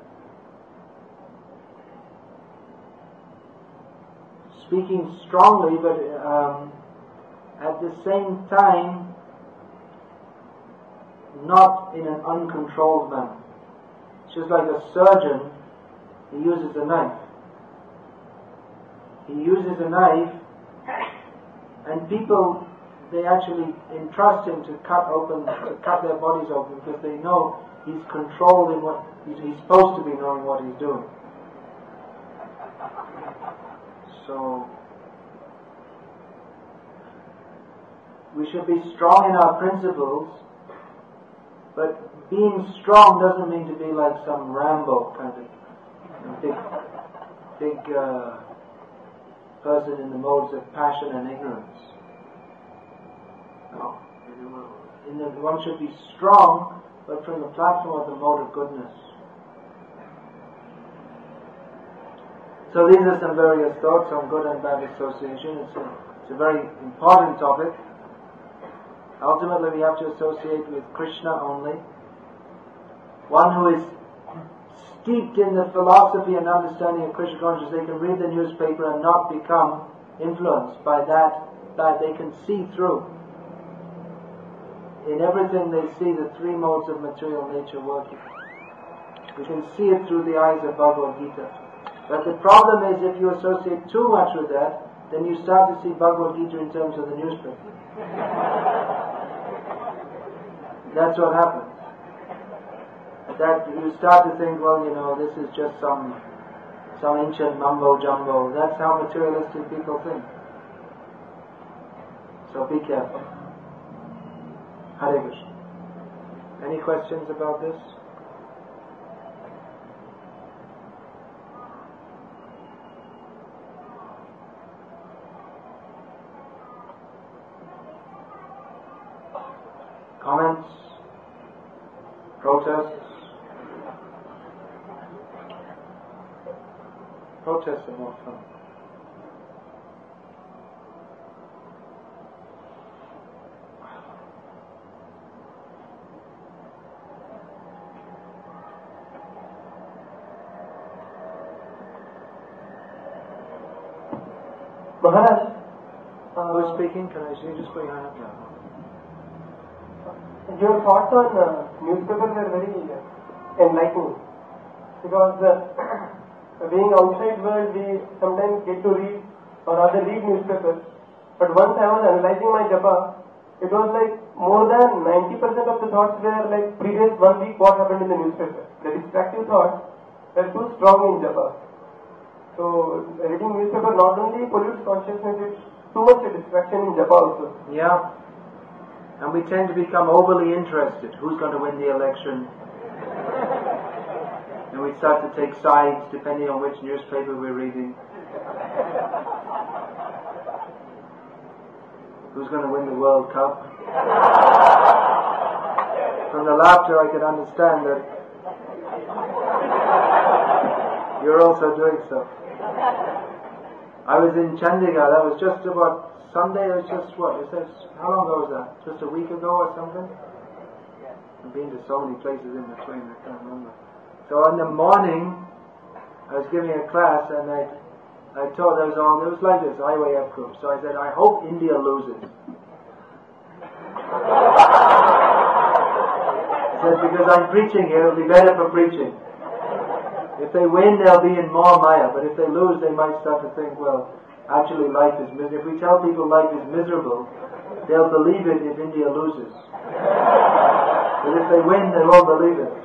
Speaking strongly, but at the same time, not in an uncontrolled manner. It's just like a surgeon, he uses a knife. He uses a knife, and people they actually entrust him to cut their bodies open, because they know he's controlled in what he's supposed to be knowing what he's doing. So we should be strong in our principles, but being strong doesn't mean to be like some Rambo kind of big person in the modes of passion and ignorance. No. One should be strong, but from the platform of the mode of goodness. So these are some various thoughts on good and bad association. It's a very important topic. Ultimately, we have to associate with Krishna only. One who is steeped in the philosophy and understanding of Krishna consciousness, they can read the newspaper and not become influenced by that they can see through. In everything they see the three modes of material nature working. We can see it through the eyes of Bhagavad Gita. But the problem is, if you associate too much with that, then you start to see Bhagavad Gita in terms of the newspaper. That's what happens. That you start to think, well, this is just some ancient mumbo jumbo. That's how materialistic people think. So be careful. Hare Krishna. Any questions about this? Comments? Protests? Protests are more fun. Maharaj, who's speaking? Can I see? Just put your hand up now. Your thoughts on newspapers are very enlightening, because being outside world, we sometimes get to read or rather read newspapers. But once I was analyzing my japa, it was like more than 90% of the thoughts were like previous 1 week what happened in the newspaper. The distractive thoughts were too strong in japa. So reading newspaper not only pollutes consciousness, it's too much a distraction in japa also. Yeah. And we tend to become overly interested. Who's going to win the election? And we start to take sides depending on which newspaper we're reading. Who's going to win the World Cup? From the laughter I can understand that you're also doing so. I was in Chandigarh, that was just about Sunday, it was just how long ago was that? Just a week ago or something? I've been to so many places in between, I can't remember. So in the morning, I was giving a class and I taught it was like this, IYF group. So I said, I hope India loses. I said, because I'm preaching here, it'll be better for preaching. If they win, they'll be in more Maya, but if they lose, they might start to think, well, actually life is miserable. If we tell people life is miserable, they'll believe it if India loses. But if they win, they won't believe it.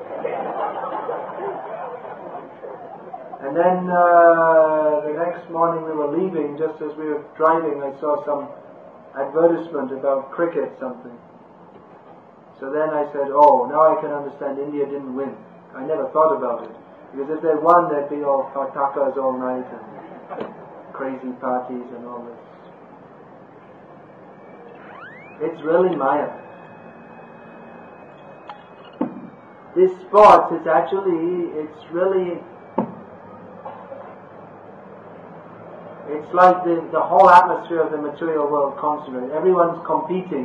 And then the next morning we were leaving, just as we were driving, I saw some advertisement about cricket something. So then I said, oh, now I can understand India didn't win. I never thought about it. Because if they won, there'd be all patakas all night and crazy parties and all this. It's really Maya. This sports, it's like the whole atmosphere of the material world concentrated. Everyone's competing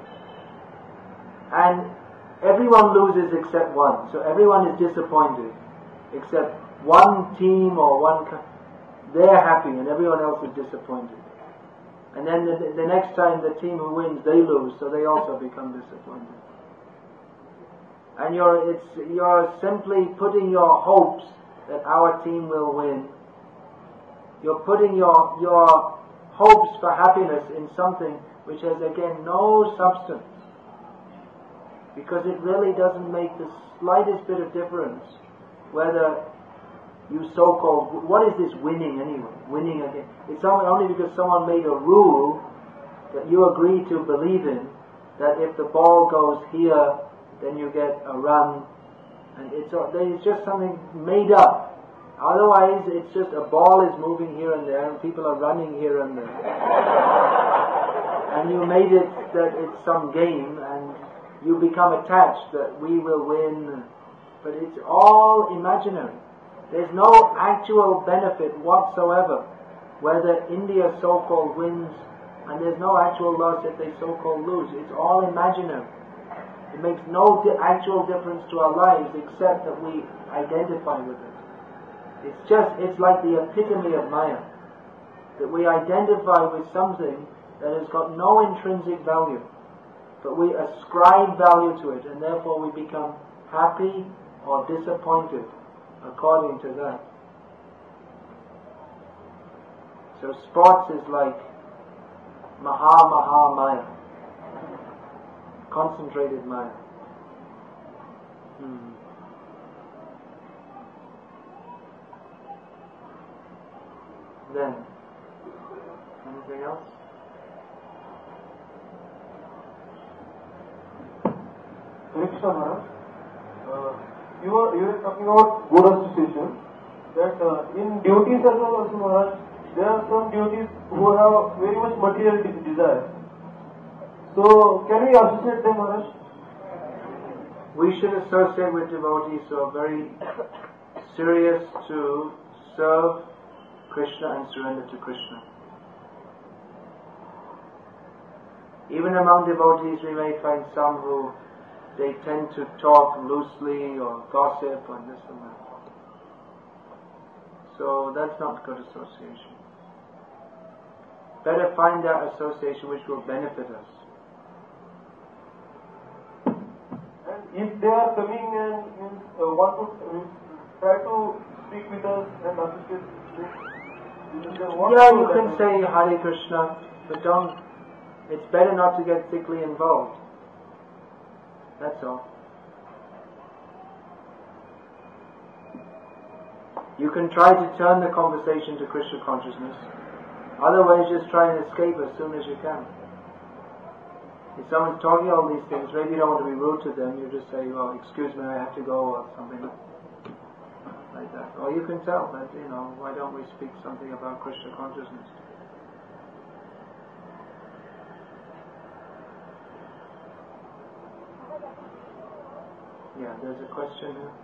and everyone loses except one. So everyone is disappointed except one team or they're happy and everyone else is disappointed. And then the next time the team who wins, they lose, so they also become disappointed. And you're simply putting your hopes that our team will win. You're putting your hopes for happiness in something which has again no substance, because it really doesn't make the slightest bit of difference whether you so-called, what is this winning anyway? Winning again. It's only because someone made a rule that you agree to believe in, that if the ball goes here, then you get a run, and it's just something made up. Otherwise, it's just a ball is moving here and there, and people are running here and there. And you made it that it's some game, and you become attached that we will win. But it's all imaginary. There's no actual benefit whatsoever whether India so-called wins, and there's no actual loss if they so-called lose. It's all imaginary. It makes no actual difference to our lives except that we identify with it. It's like the epitome of Maya. That we identify with something that has got no intrinsic value, but we ascribe value to it, and therefore we become happy or disappointed according to that. So sports is like Maha Maya, concentrated Maya. Then, anything else? Krishna Maharaj, you were talking about good association, that in devotees as well also, Maharaj, there are some devotees who have very much material desire. So, can we associate them, Maharaj? We should associate with devotees who are very serious to serve Krishna and surrender to Krishna. Even among devotees we may find some who they tend to talk loosely or gossip and this and that. So that's not good association. Better find that association which will benefit us. And if they are coming and want to try to speak with us and associate with us, you can say Hare Krishna, but it's better not to get thickly involved. That's all. You can try to turn the conversation to Krishna consciousness. Otherwise, just try and escape as soon as you can. If someone's talking all these things, maybe you don't want to be rude to them, you just say, well, excuse me, I have to go, or something like that. Or you can tell that, why don't we speak something about Krishna consciousness? Yeah, there's a question here.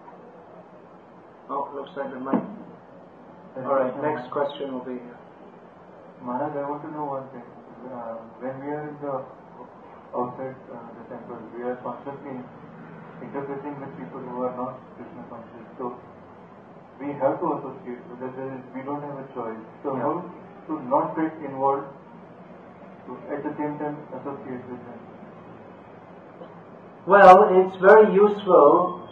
Oh, looks like the mic. Alright, next question will be here. Maharaj, I want to know one thing. When we are in the outside the temple, we are constantly interfacing with people who are not Krishna conscious. So we have to associate with them. We don't have a choice. So how to not get involved, to at the same time associate with them? Well, it's very useful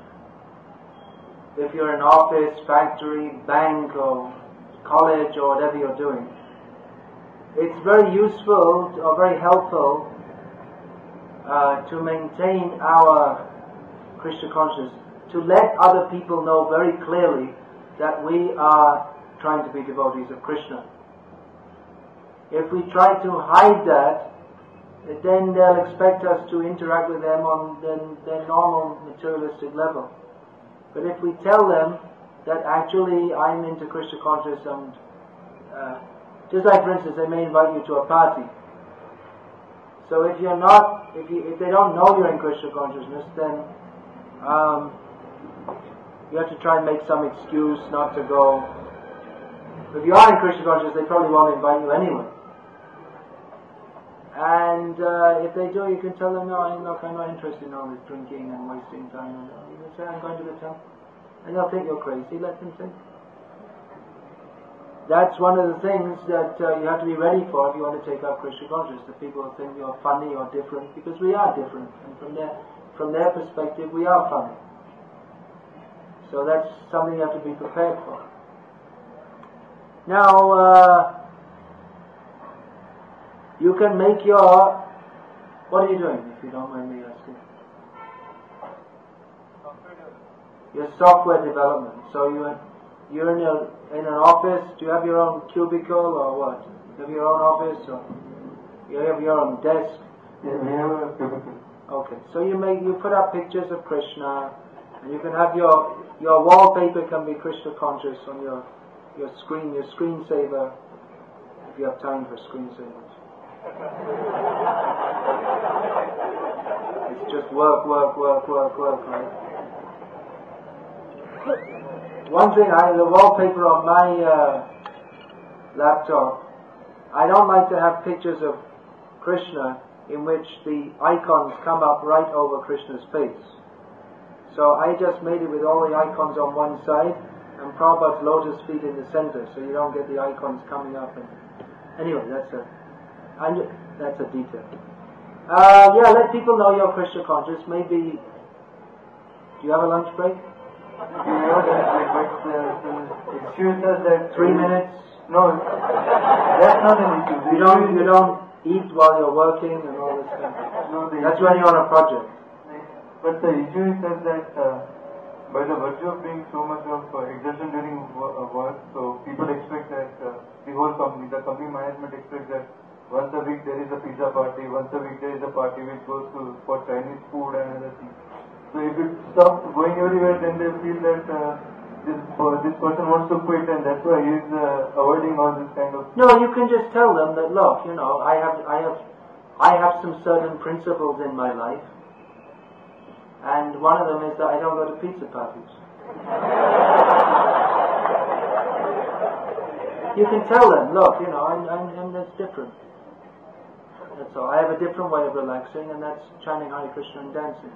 if you're in office, factory, bank, or college, or whatever you're doing. It's very useful or very helpful to maintain our Krishna consciousness, to let other people know very clearly that we are trying to be devotees of Krishna. If we try to hide that, then they'll expect us to interact with them on their normal materialistic level. But if we tell them that actually I'm into Krishna consciousness, and just like for instance they may invite you to a party. So if you're not, if they don't know you're in Krishna consciousness, then you have to try and make some excuse not to go. If you are in Krishna consciousness, they probably won't invite you anyway. And if they do, you can tell them, no, I'm not interested in all this drinking and wasting time. You can say, I'm going to the temple. And they'll think you're crazy. Let them think. That's one of the things that you have to be ready for if you want to take up Krishna consciousness. That people will think you're funny or different, because we are different. And from their perspective, we are funny. So that's something you have to be prepared for. Now, You can make your... What are you doing, if you don't mind me asking? Your software development. So you're in an office. Do you have your own cubicle or what? You have your own office or you have your own desk? Yeah, we have a cubicle. Okay. So you put up pictures of Krishna, and you can have your wallpaper can be Krishna conscious on your screen, your screensaver, if you have time for screensavers. It's just work, right? One thing, the wallpaper on my laptop, I don't like to have pictures of Krishna in which the icons come up right over Krishna's face. So I just made it with all the icons on one side and Prabhupada's lotus feet in the center, so you don't get the icons coming up. And anyway, that's a detail. Yeah, let people know you're Krishna conscious. Maybe, do you have a lunch break? Issue is that 3 minutes? No, that's not an issue. You don't eat while you're working and all this kind of thing. No, that's when you're on a project. But the issue is that by the virtue of being so much of exertion during work, so people expect that the company management expects that once a week there is a pizza party, once a week there is a party which goes for Chinese food and other things. So if it stops going everywhere, then they feel that this person wants to quit, and that's why he is avoiding all this kind of. No, you can just tell them that, look, I have some certain principles in my life, and one of them is that I don't go to pizza parties. You can tell them, look, I'm that's different. That's all. I have a different way of relaxing, and that's chanting Hare Krishna and dancing.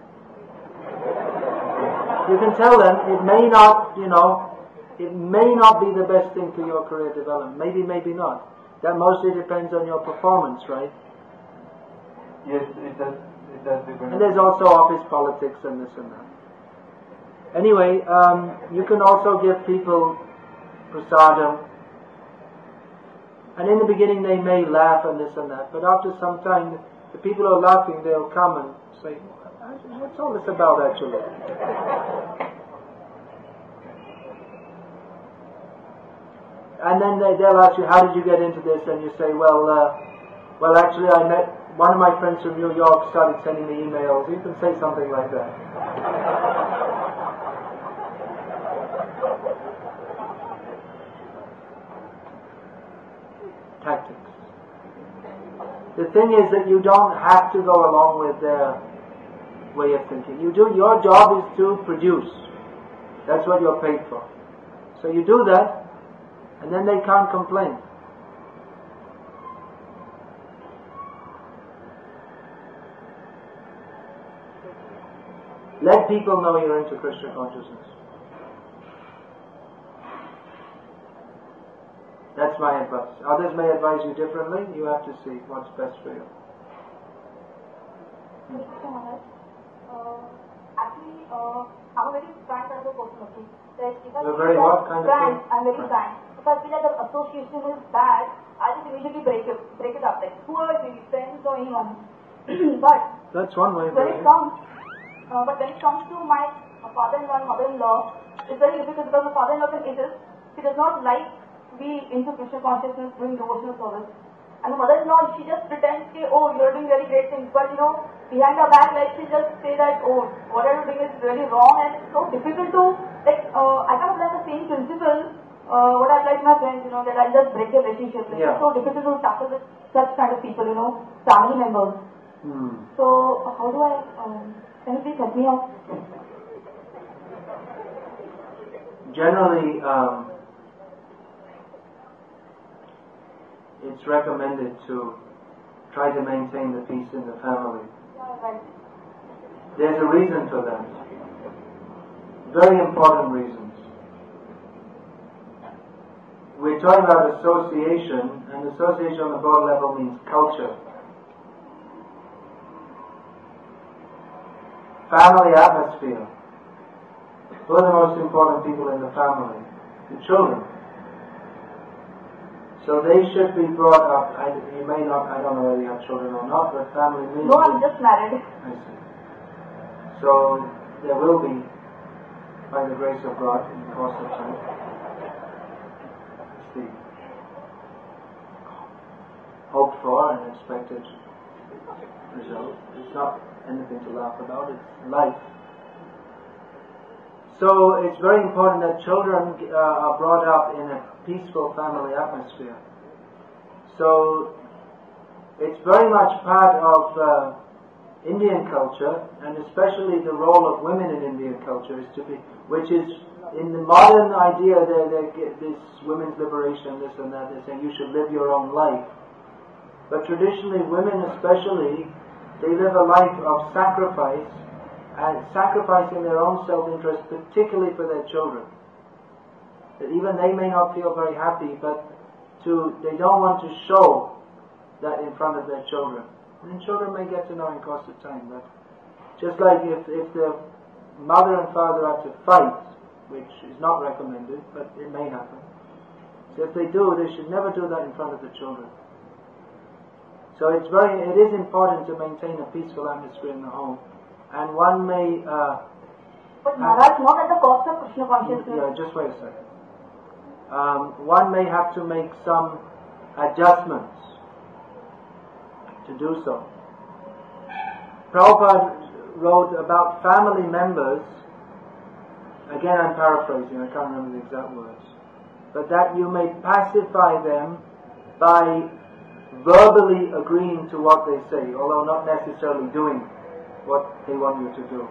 You can tell them it may not be the best thing for your career development. Maybe not. That mostly depends on your performance, right? Yes, it does depend. And there's also office politics and this and that. Anyway, you can also give people prasadam. And in the beginning they may laugh and this and that, but after some time, the people who are laughing, they'll come and say, what's all this about actually? And then they'll ask you, how did you get into this? And you say, well, actually I met one of my friends from New York, started sending me emails. You can say something like that. Tactics. The thing is that you don't have to go along with their way of thinking. Your job is to produce. That's what you're paid for. So you do that, and then they can't complain. Let people know you're into Krishna consciousness. That's my advice. Others may advise you differently. You have to see what's best for you. Actually, I'm a very frank kind of a person. Okay, You're very what kind of person? I'm very frank. If I feel that the association is bad, I just immediately break it up. Like whoever it may be, friends or anyone. But that's one way. When it comes to my father-in-law and mother-in-law, it's very difficult because the father-in-law is an atheist. He does not like be into Krishna consciousness, doing devotional service. And the mother-in-law, she just pretends, oh, you're doing very great things, but behind her back, like she just say that, oh, what are you doing is really wrong, and it's so difficult to, I kind of like the same principle, what I like my friends, that I'll just break the relationship. It's so difficult to tackle with such kind of people, family members. So, how do I, can you please help me out? Generally, it's recommended to try to maintain the peace in the family. Right. There's a reason for that. Very important reasons. We're talking about association, and association on the broad level means culture. Family atmosphere. Who are the most important people in the family? The children. So they should be brought up. You may not, I don't know whether you have children or not, but family means... No, I'm just married. I see. So there will be, by the grace of God, in the course of time, the hoped for and expected result. It's not anything to laugh about, it's life. So it's very important that children are brought up in a peaceful family atmosphere. So it's very much part of Indian culture, and especially the role of women in Indian culture is to be, which is in the modern idea, this women's liberation, this and that, they're saying you should live your own life. But traditionally, women especially, they live a life of sacrifice, and sacrificing their own self-interest, particularly for their children. That even they may not feel very happy, but they don't want to show that in front of their children. And children may get to know in course of time, but just like if the mother and father are to fight, which is not recommended, but it may happen. So if they do, they should never do that in front of the children. So it is important to maintain a peaceful atmosphere in the home. And one may... but Maharaj, not at the cost of Krishna consciousness. Yeah, just wait a second. One may have to make some adjustments to do so. Prabhupada wrote about family members, again I'm paraphrasing, I can't remember the exact words, but that you may pacify them by verbally agreeing to what they say, although not necessarily doing what they want you to do.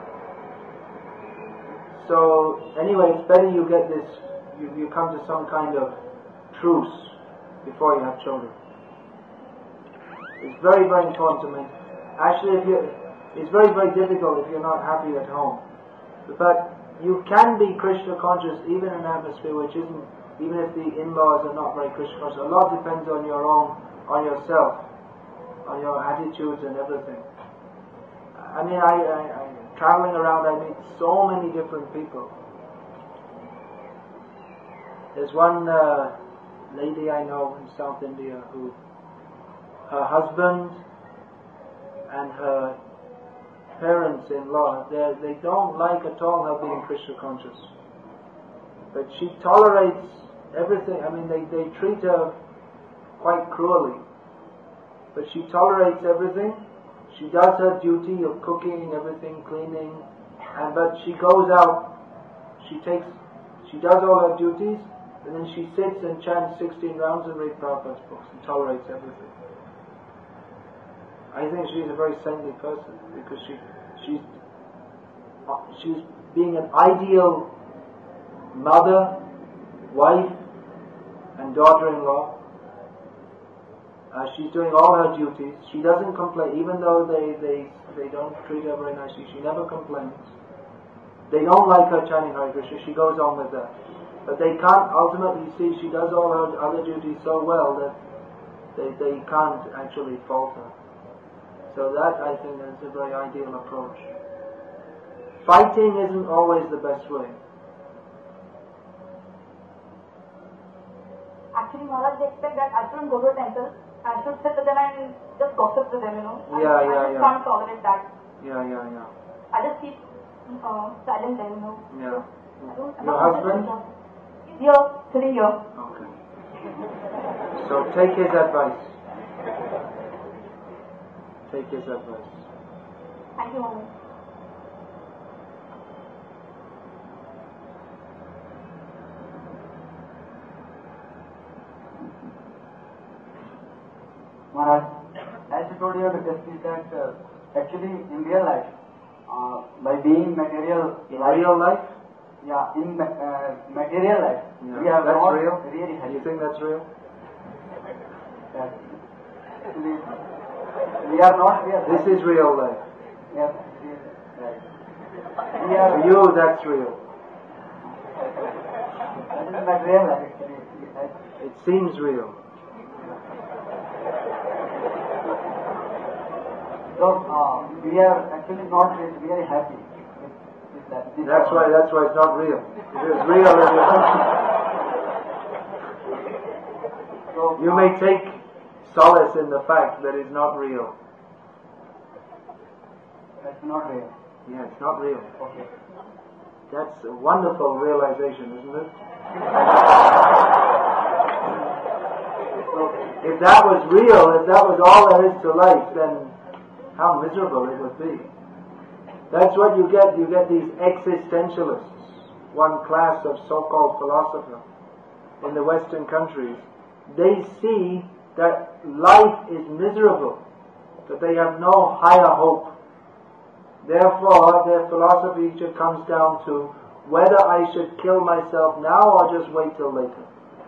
So anyway, it's better you get this, you come to some kind of truce before you have children. It's very, very important to me. Actually, it's very, very difficult if you're not happy at home. But you can be Krishna conscious even in an atmosphere which isn't, even if the in-laws are not very Krishna conscious. A lot depends on on yourself, on your attitudes and everything. I mean, I traveling around, I meet so many different people. There's one lady I know in South India who, her husband and her parents-in-law, they don't like at all her being Krishna conscious. But she tolerates everything. I mean, they treat her quite cruelly. But she tolerates everything. She does her duty of cooking, everything, cleaning, but she goes out, she does all her duties, and then she sits and chants 16 rounds and reads Prabhupada's books and tolerates everything. I think she's a very saintly person because she's being an ideal mother, wife, and daughter-in-law. She's doing all her duties. She doesn't complain, even though they don't treat her very nicely. She never complains. They don't like her chanting Hare Krishna. She goes on with that. But they can't ultimately see she does all her other duties so well that they can't actually fault her. So that, I think, is a very ideal approach. Fighting isn't always the best way. Actually, Maharaj, they expect that I shouldn't go to a temple. I should sit with them and just gossip with them, I just can't tolerate that. Yeah. I just keep silent there, Yeah. So, Your husband? He's here, sitting here. Okay. So take his advice. Take his advice. Thank you, Maharaj. Maharaj, as you told you just is that actually in real life, by being material life, real life? Yeah, in material life, Yeah. we are That's not real? really happy. You think that's real? Yes. Actually, we are not real. This is real life. Yes, it is right. We are. For you, that's real. That is material life actually. It seems real. So we are actually not really happy with that. That's why it's not real. If it was real, So You may take solace in the fact that it's not real. That's not real. Yeah, it's not real. Okay. That's a wonderful realization, isn't it? If that was real, if that was all there is to life, then how miserable it would be. That's what you get. You get these existentialists, one class of so-called philosophers in the Western countries. They see that life is miserable, that they have no higher hope. Therefore, their philosophy just comes down to whether I should kill myself now or just wait till later.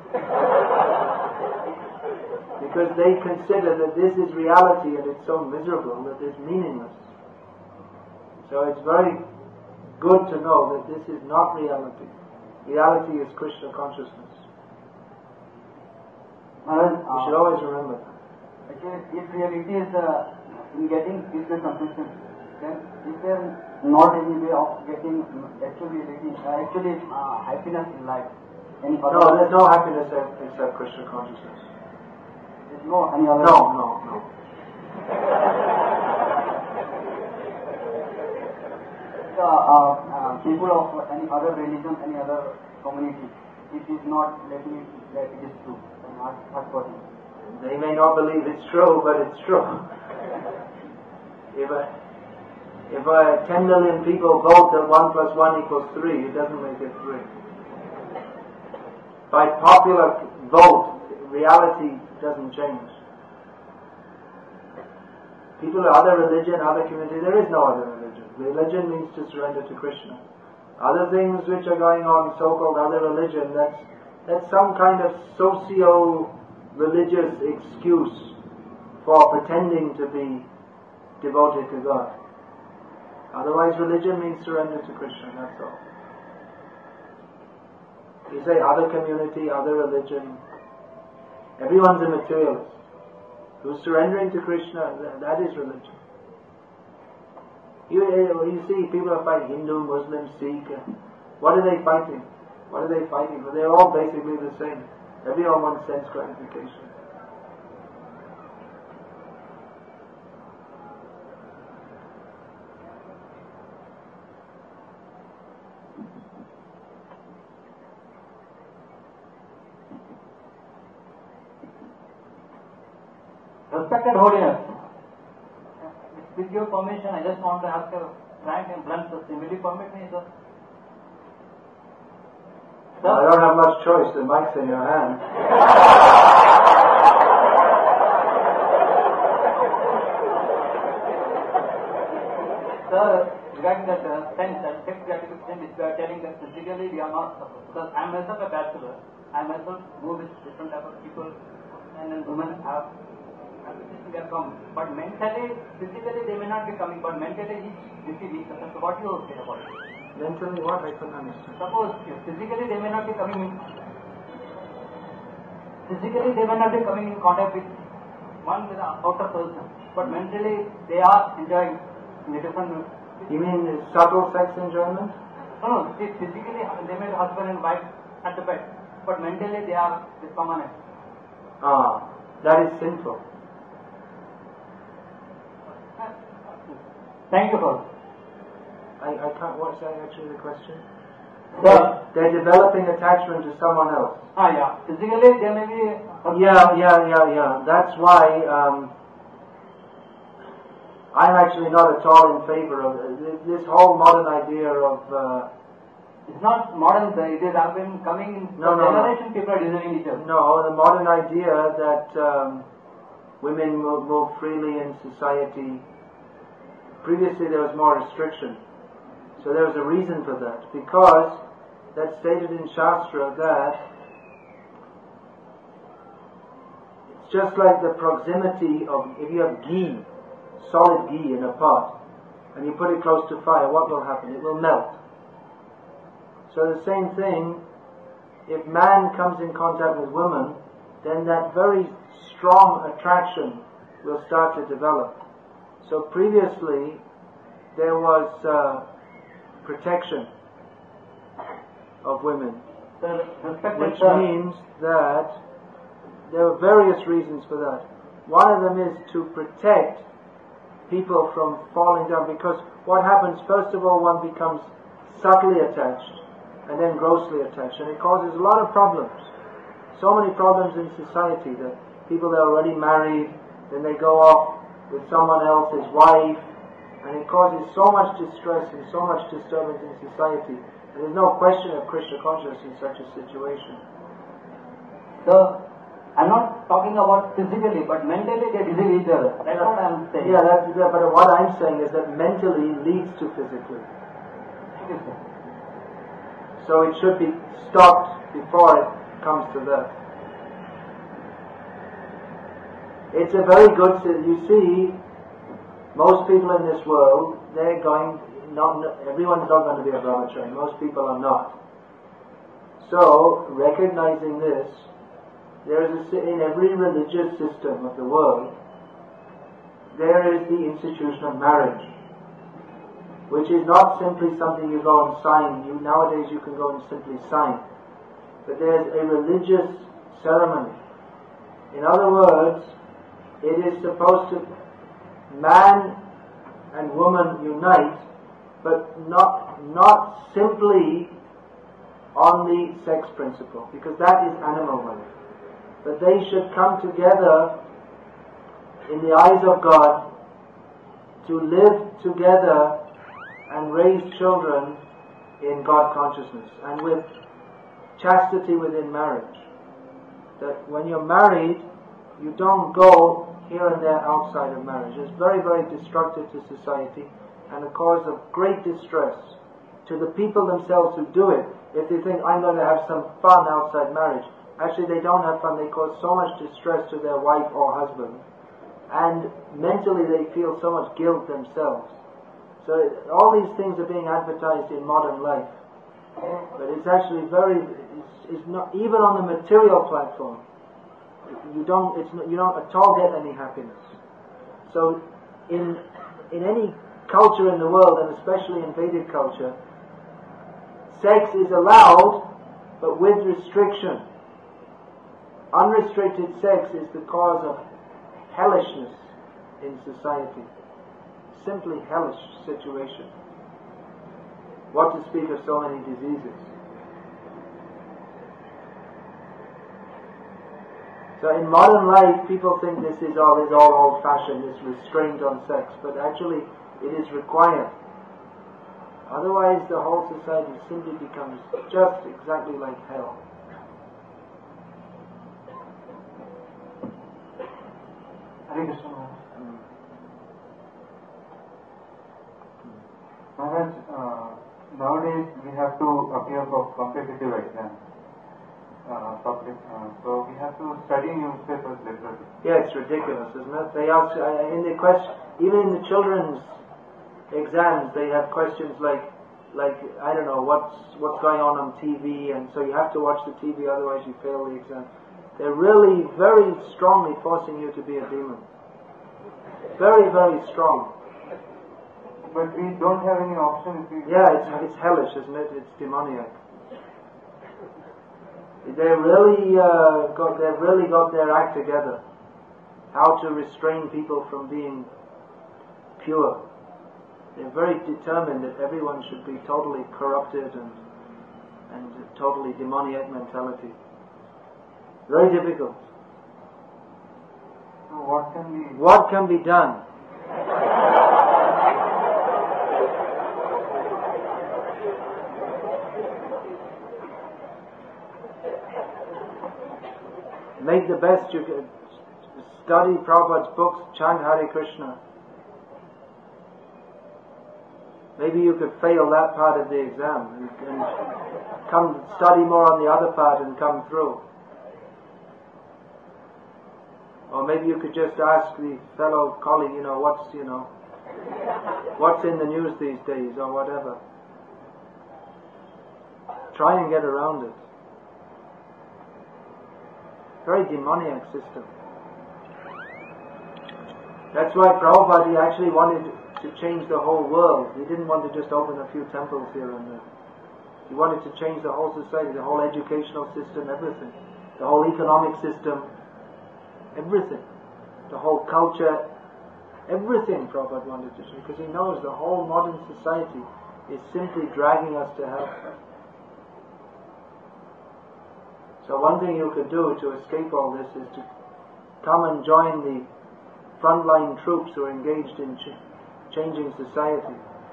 Because they consider that this is reality and it's so miserable that it's meaningless. So it's very good to know that this is not reality. Reality is Krishna consciousness. We should always remember that. Actually, if reality is in getting Krishna consciousness, then is there not any way of getting actually happiness in life? No, there's no happiness except Krishna consciousness. There's no any other. No. People of any other religion, any other community, it is not letting it that it is true. Not for him. They may not believe it's true, but it's true. If 10 million people vote that 1 + 1 = 3, it doesn't make it 3. By popular vote, reality doesn't change. People of other religion, other community, there is no other religion. Religion means to surrender to Krishna. Other things which are going on, so-called other religion, that's some kind of socio-religious excuse for pretending to be devoted to God. Otherwise, religion means surrender to Krishna, that's all. You say other community, other religion, everyone's a materialist. Who's surrendering to Krishna, that is religion. You see, people are fighting, Hindu, Muslim, Sikh. What are they fighting? Well, they're all basically the same. Everyone wants sense gratification. Respected Holiness, with your permission, I just want to ask a frank and blunt question. Will you permit me, sir? I don't have much choice. The mic's in your hand. Sir, regarding that sense, that sex gratification, which we are telling that physically we are not supposed. Because I am myself a bachelor. I myself go with different type of people, men and women have. They are coming. But mentally, physically they may not be coming, but mentally each is so what you say about it? Mentally what? I couldn't understand. Suppose physically they may not be coming in contact with one with the outer person, but mentally they are enjoying in a different. You mean subtle sex enjoyment? No, physically they may be husband and wife at the bed, but mentally they are permanent. That is sinful. Thank you, sir. I can't. What's actually the question? Sir. They're developing attachment to someone else. Yeah. Physically, they may be. Yeah. That's why I'm actually not at all in favor of this whole modern idea of. It's not modern. It has been coming in generation. People are deceiving each other. No, the modern idea that women will move freely in society. Previously, there was more restriction. So there was a reason for that, because that's stated in Shastra that it's just like the proximity of, if you have ghee, solid ghee in a pot, and you put it close to fire, what will happen? It will melt. So the same thing, if man comes in contact with woman, then that very strong attraction will start to develop. So previously, there was protection of women, which means that there are various reasons for that. One of them is to protect people from falling down, because what happens, first of all, one becomes subtly attached and then grossly attached, and it causes a lot of problems. So many problems in society that people that are already married, then they go off with someone else's wife, and it causes so much distress and so much disturbance in society. And there's no question of Krishna consciousness in such a situation. So, I'm not talking about physically, but mentally they deceive each other. That's what I'm saying. Yeah, but what I'm saying is that mentally leads to physically. Yes, sir. So it should be stopped before it comes to that. It's a very good, you see, most people in this world, they're going, everyone's not going to be a brahmachari. Most people are not. So, recognizing this, there is in every religious system of the world, there is the institution of marriage, which is not simply something you go and sign. Nowadays you can go and simply sign. But there's a religious ceremony. In other words, it is supposed to, man and woman unite, but not simply on the sex principle, because that is animal life. But they should come together in the eyes of God to live together and raise children in God consciousness and with chastity within marriage. That when you're married, you don't go here and there outside of marriage. It's very, very destructive to society and a cause of great distress to the people themselves who do it. If they think, I'm going to have some fun outside marriage, actually they don't have fun. They cause so much distress to their wife or husband, and mentally they feel so much guilt themselves. So all these things are being advertised in modern life, but it's actually it's not, even on the material platform, you don't at all get any happiness. So in any culture in the world, and especially in Vedic culture, sex is allowed, but with restriction. Unrestricted sex is the cause of hellishness in society. Simply hellish situation. What to speak of so many diseases. So in modern life, people think this is all old-fashioned, this restraint on sex, but actually it is required. Otherwise, the whole society simply becomes just exactly like hell. Hare Krishna. Maharaj, nowadays we have to appear for competitive exams, public, so we have to study newspapers literally. Yeah, it's ridiculous, isn't it? They ask in the question, even in the children's exams, they have questions like I don't know what's going on TV, and so you have to watch the TV, otherwise you fail the exam. They're really very strongly forcing you to be a demon. Very, very strong. But we don't have any option. Yeah, it's hellish, isn't it? It's demoniac. They've really got their act together. How to restrain people from being pure. They're very determined that everyone should be totally corrupted and totally demoniac mentality. Very difficult. So what What can be done? Make the best you can. Study Prabhupada's books, chant Hare Krishna. Maybe you could fail that part of the exam and come study more on the other part and come through. Or maybe you could just ask the fellow colleague, what's in the news these days, or whatever. Try and get around it. Very demoniac system. That's why Prabhupada, he actually wanted to change the whole world. He didn't want to just open a few temples here and there. He wanted to change the whole society, the whole educational system, everything. The whole economic system. everything, the whole culture, everything Prabhupada wanted to do, because he knows the whole modern society is simply dragging us to hell. So one thing you could do to escape all this is to come and join the frontline troops who are engaged in changing society.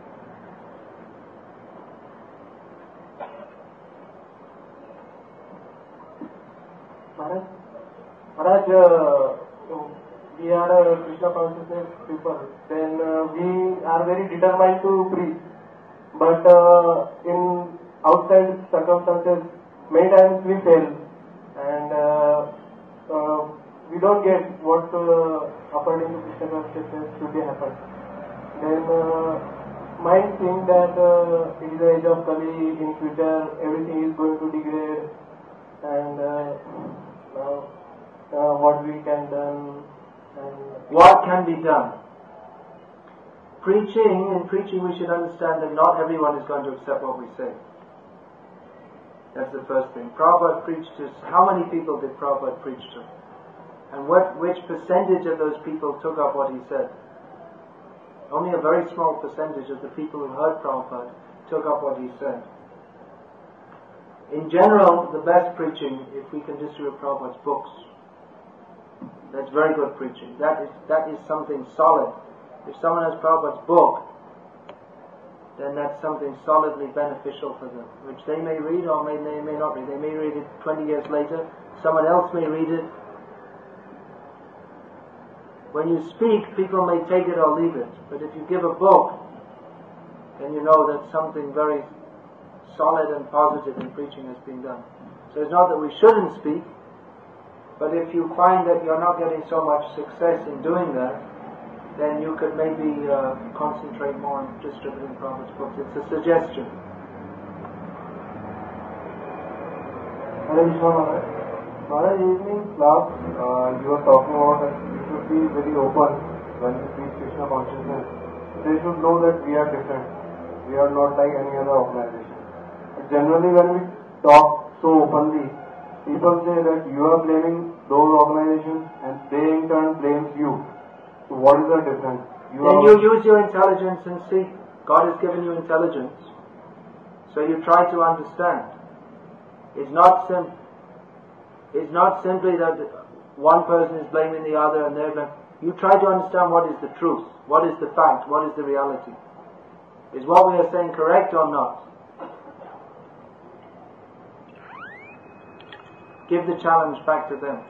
Maharaj, we are Krishna consciousness people, then we are very determined to preach, but in outside circumstances, many times we fail, and we don't get what according to Krishna consciousness should be happened. Then mind think that it is the age of Kali, in future everything is going to degrade, and what we can done. What can be done? In preaching we should understand that not everyone is going to accept what we say. That's the first thing. Prabhupada preached to, how many people did Prabhupada preach to? And which percentage of those people took up what he said? Only a very small percentage of the people who heard Prabhupada took up what he said. In general, the best preaching, if we can distribute Prabhupada's books, that's very good preaching. That is something solid. If someone has Prabhupada's book, then that's something solidly beneficial for them, which they may read or they may not read. They may read it 20 years later. Someone else may read it. When you speak, people may take it or leave it. But if you give a book, then you know that something very solid and positive in preaching has been done. So it's not that we shouldn't speak, but if you find that you're not getting so much success in doing that, then you could maybe concentrate more on distributing Prabhupada's books. It's a suggestion. Hare Krishna Maharaj. Maharaj, evening class, you were talking about that we should be very open when we preach Krishna consciousness. They should know that we are different. We are not like any other organization. But generally when we talk so openly, people say that you are blaming those organizations and they in turn blames you. So what is the difference? You use your intelligence and see. God has given you intelligence. So you try to understand. It's not simply that one person is blaming the other and they're blaming. You try to understand what is the truth, what is the fact, what is the reality. Is what we are saying correct or not? Give the challenge back to them.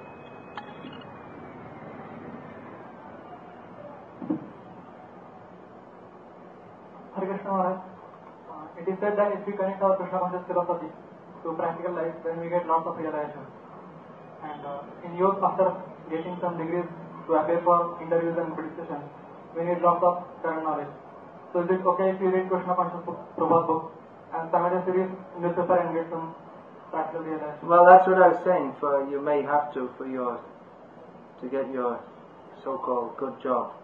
Hare Krishna Maharaj. It is said that if we connect our Krishna conscious philosophy to practical life, then we get lots of realization. And in youth, after getting some degrees to appear for interviews and competitions, we need lots of current knowledge. So is it okay if you read Krishna conscious Prabhupada book and simultaneously read newspaper and get some practical realization? Well, that's what I was saying. You may have to get your so-called good job.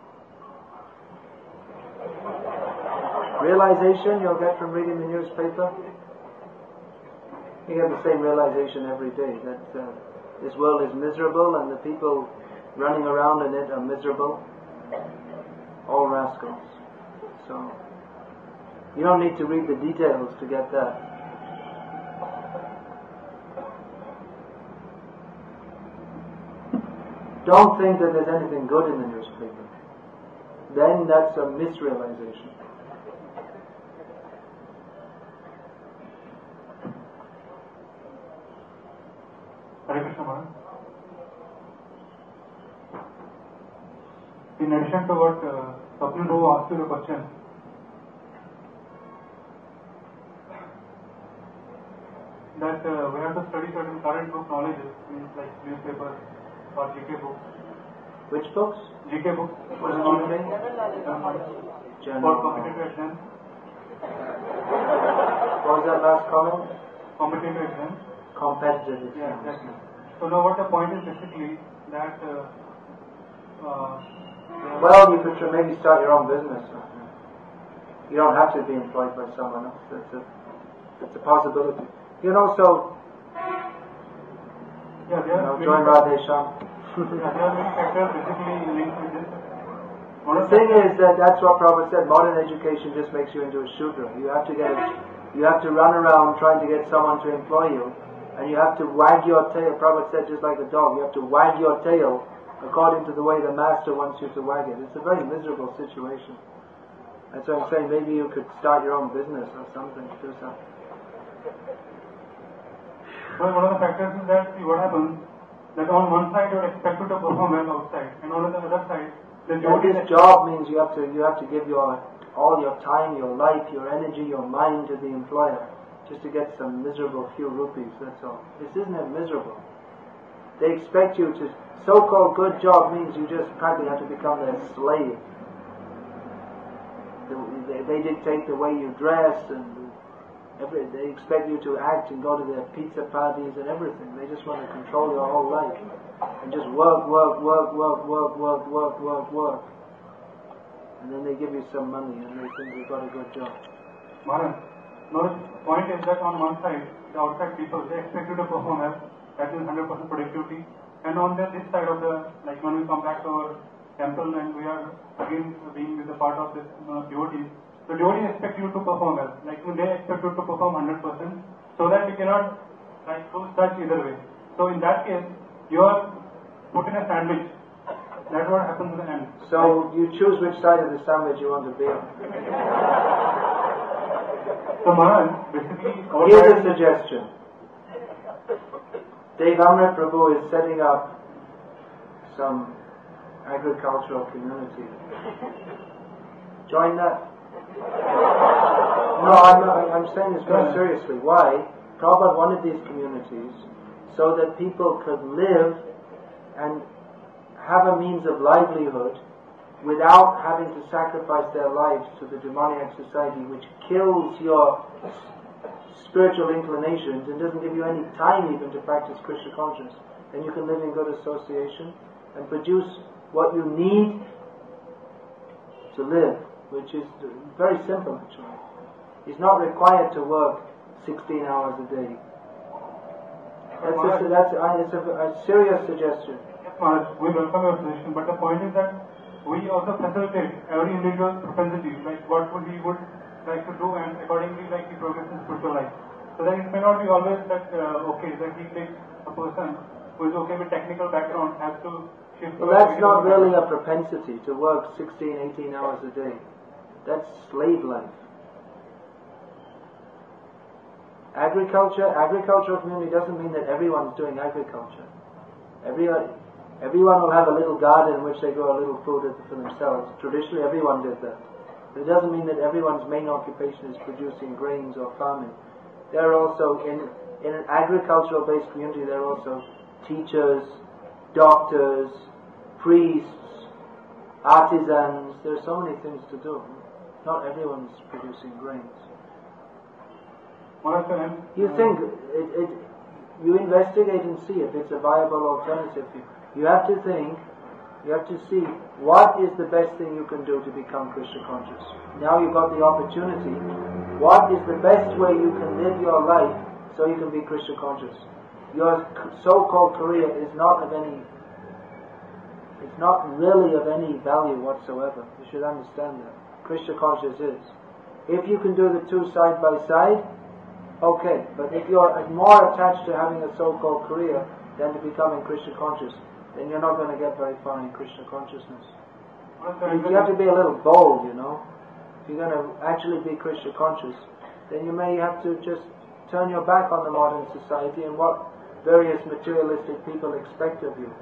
Realization you'll get from reading the newspaper. You get the same realization every day that this world is miserable and the people running around in it are miserable. All rascals. So you don't need to read the details to get that. Don't think that there's anything good in the newspaper. Then that's a misrealization. Hare Krishna Maharaj. In addition to what Swapnil Prabhu asked you the question, that we have to study certain current book knowledges, means like newspapers or GK books. Which books? GK books. What is GK? For competitive exams. What was that last comment? Competitive exams. Competitive exams. Yeah, exactly. So now what the point is basically that well, you could maybe start your own business. You don't have to be employed by someone else. It's a possibility. You can also join Radhe Shyam. there are many factors basically linked with this. The thing is that that's what Prabhupada said. Modern education just makes you into a Shudra. You have to run around trying to get someone to employ you, and you have to wag your tail. Prabhupada said, just like a dog, you have to wag your tail according to the way the master wants you to wag it. It's a very miserable situation. And so I'm saying maybe you could start your own business or something, do something. Well, one of the factors is that, see what happens, that on one side you are expected to perform well outside, and on the other side, this job means you have to give all your time, your life, your energy, your mind to the employer, just to get some miserable few rupees, that's all. This isn't it miserable. They expect you to, so-called good job means you just practically have to become their slave. They dictate the way you dress, and they expect you to act and go to their pizza parties and everything. They just want to control your whole life. And just work. And then they give you some money and they think you've got a good job. Maharaj, no, the point is that on one side, the outside people, they expect you to perform well, that is 100% productivity. And on this side of the, like when we come back to our temple and we are again being with the part of this devotees, the devotees expect you to perform well. Like they expect you to perform 100%, so that you cannot lose touch either way. So in that case, you are put in a sandwich. That's what happens in the end. So you choose which side of the sandwich you want to be on. So Maharaj, basically, here's a suggestion. Dave Amrit Prabhu is setting up some agricultural community. Join that. No, I'm saying this very seriously. Why? Prabhupada wanted these communities so that people could live and have a means of livelihood without having to sacrifice their lives to the demoniac society, which kills your spiritual inclinations and doesn't give you any time even to practice Krishna consciousness. Then you can live in good association and produce what you need to live, which is very simple actually. He's not required to work 16 hours a day. It's a serious suggestion. Yes, Maharaj, we welcome your suggestion, but the point is that we also facilitate every individual's propensity, like what he would like to do, and accordingly like he progresses in spiritual life. So that it may not be always that okay, that he takes a person who is okay with technical background has to shift. Well, that's not really a propensity to work 16, 18 hours a day. That's slave life. Agricultural community doesn't mean that everyone's doing agriculture. Everyone will have a little garden in which they grow a little food for themselves. Traditionally, everyone did that. But it doesn't mean that everyone's main occupation is producing grains or farming. There are also, in an agricultural-based community, there are also teachers, doctors, priests, artisans. There are so many things to do. Not everyone's producing grains. You think, you investigate and see if it's a viable alternative for you. You have to think, you have to see what is the best thing you can do to become Krishna conscious. Now you've got the opportunity. What is the best way you can live your life so you can be Krishna conscious? Your so-called career is not of any, it's not really of any value whatsoever. You should understand that. Krishna conscious is. If you can do the two side by side, okay, but if you're more attached to having a so-called career than to becoming Krishna conscious, then you're not going to get very far in Krishna consciousness. You have to be a little bold, you know. If you're going to actually be Krishna conscious, then you may have to just turn your back on the modern society and what various materialistic people expect of you.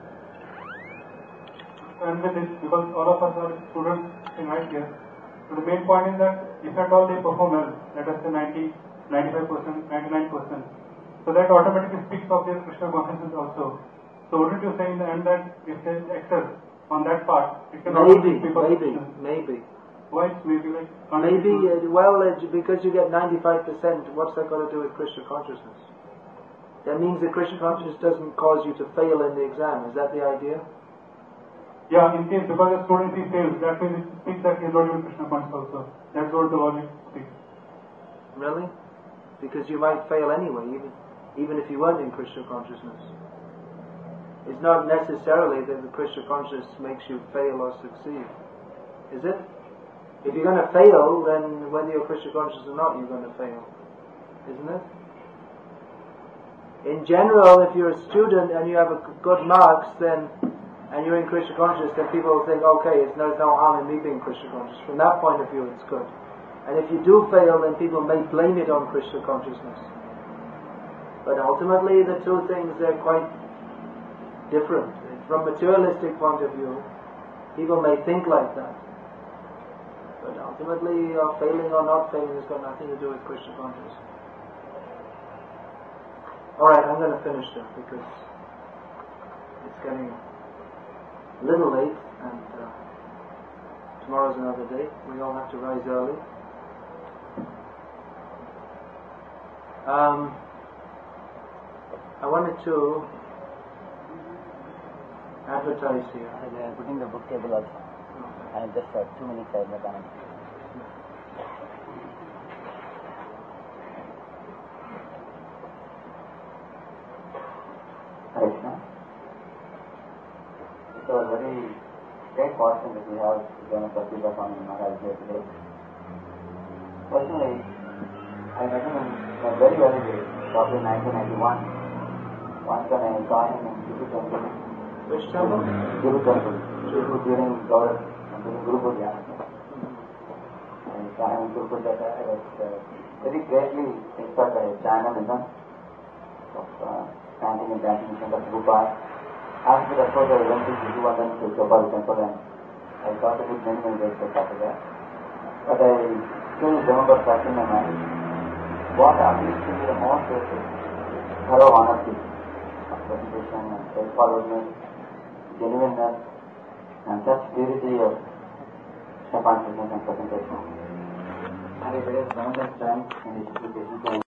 And with this, because all of us are students in right here, so the main point is that if at all they perform well, let us say 90, 95%, 99%. So that automatically speaks of their Krishna consciousness also. So wouldn't you say in the end that if they excel on that part, it can maybe. Why it's maybe like? Because you get 95%, what's that got to do with Krishna consciousness? That means that Krishna consciousness doesn't cause you to fail in the exam. Is that the idea? Yeah, in case because a student he fails, that means it speaks that he is not even Krishna conscious also. That's what the logic speaks. Really? Because you might fail anyway, even if you weren't in Krishna consciousness. is not necessarily that the Krishna consciousness makes you fail or succeed. Is it? If you're going to fail, then whether you're Krishna conscious or not, you're going to fail. Isn't it? In general, if you're a student and you have good marks, then and you're in Krishna consciousness, then people will think, okay, there's no harm in me being Krishna conscious. From that point of view, it's good. And if you do fail, then people may blame it on Krishna consciousness. But ultimately, the two things are quite different. From a materialistic point of view, people may think like that. But ultimately, failing or not failing has got nothing to do with Krishna consciousness. Alright, I'm going to finish there because it's getting a little late and tomorrow's another day. We all have to rise early. I wanted to advertise here. They are putting the book table also. I just 2 minutes I have done. Krishna. It's a very great fortune that we have Jana Pratibha Swami Maharaj here today. Personally, I met him in a very early days, probably 1991. Once when I saw him in Guru Temple. Which temple? Guru Temple. During Gaurav, during Guru Puja. I saw him in Guru Puja. I was very greatly inspired by his dynamism of standing and dancing in front of Gopal. After that, I went to Vishuvardhan to Gopal Temple and I got to meet many great after that. But I still remember stuck in my mind what appears to be the most thorough honesty of presentation and straightforwardness, genuineness, and such purity of consciousness and presentation. And if it is boundless time in its application.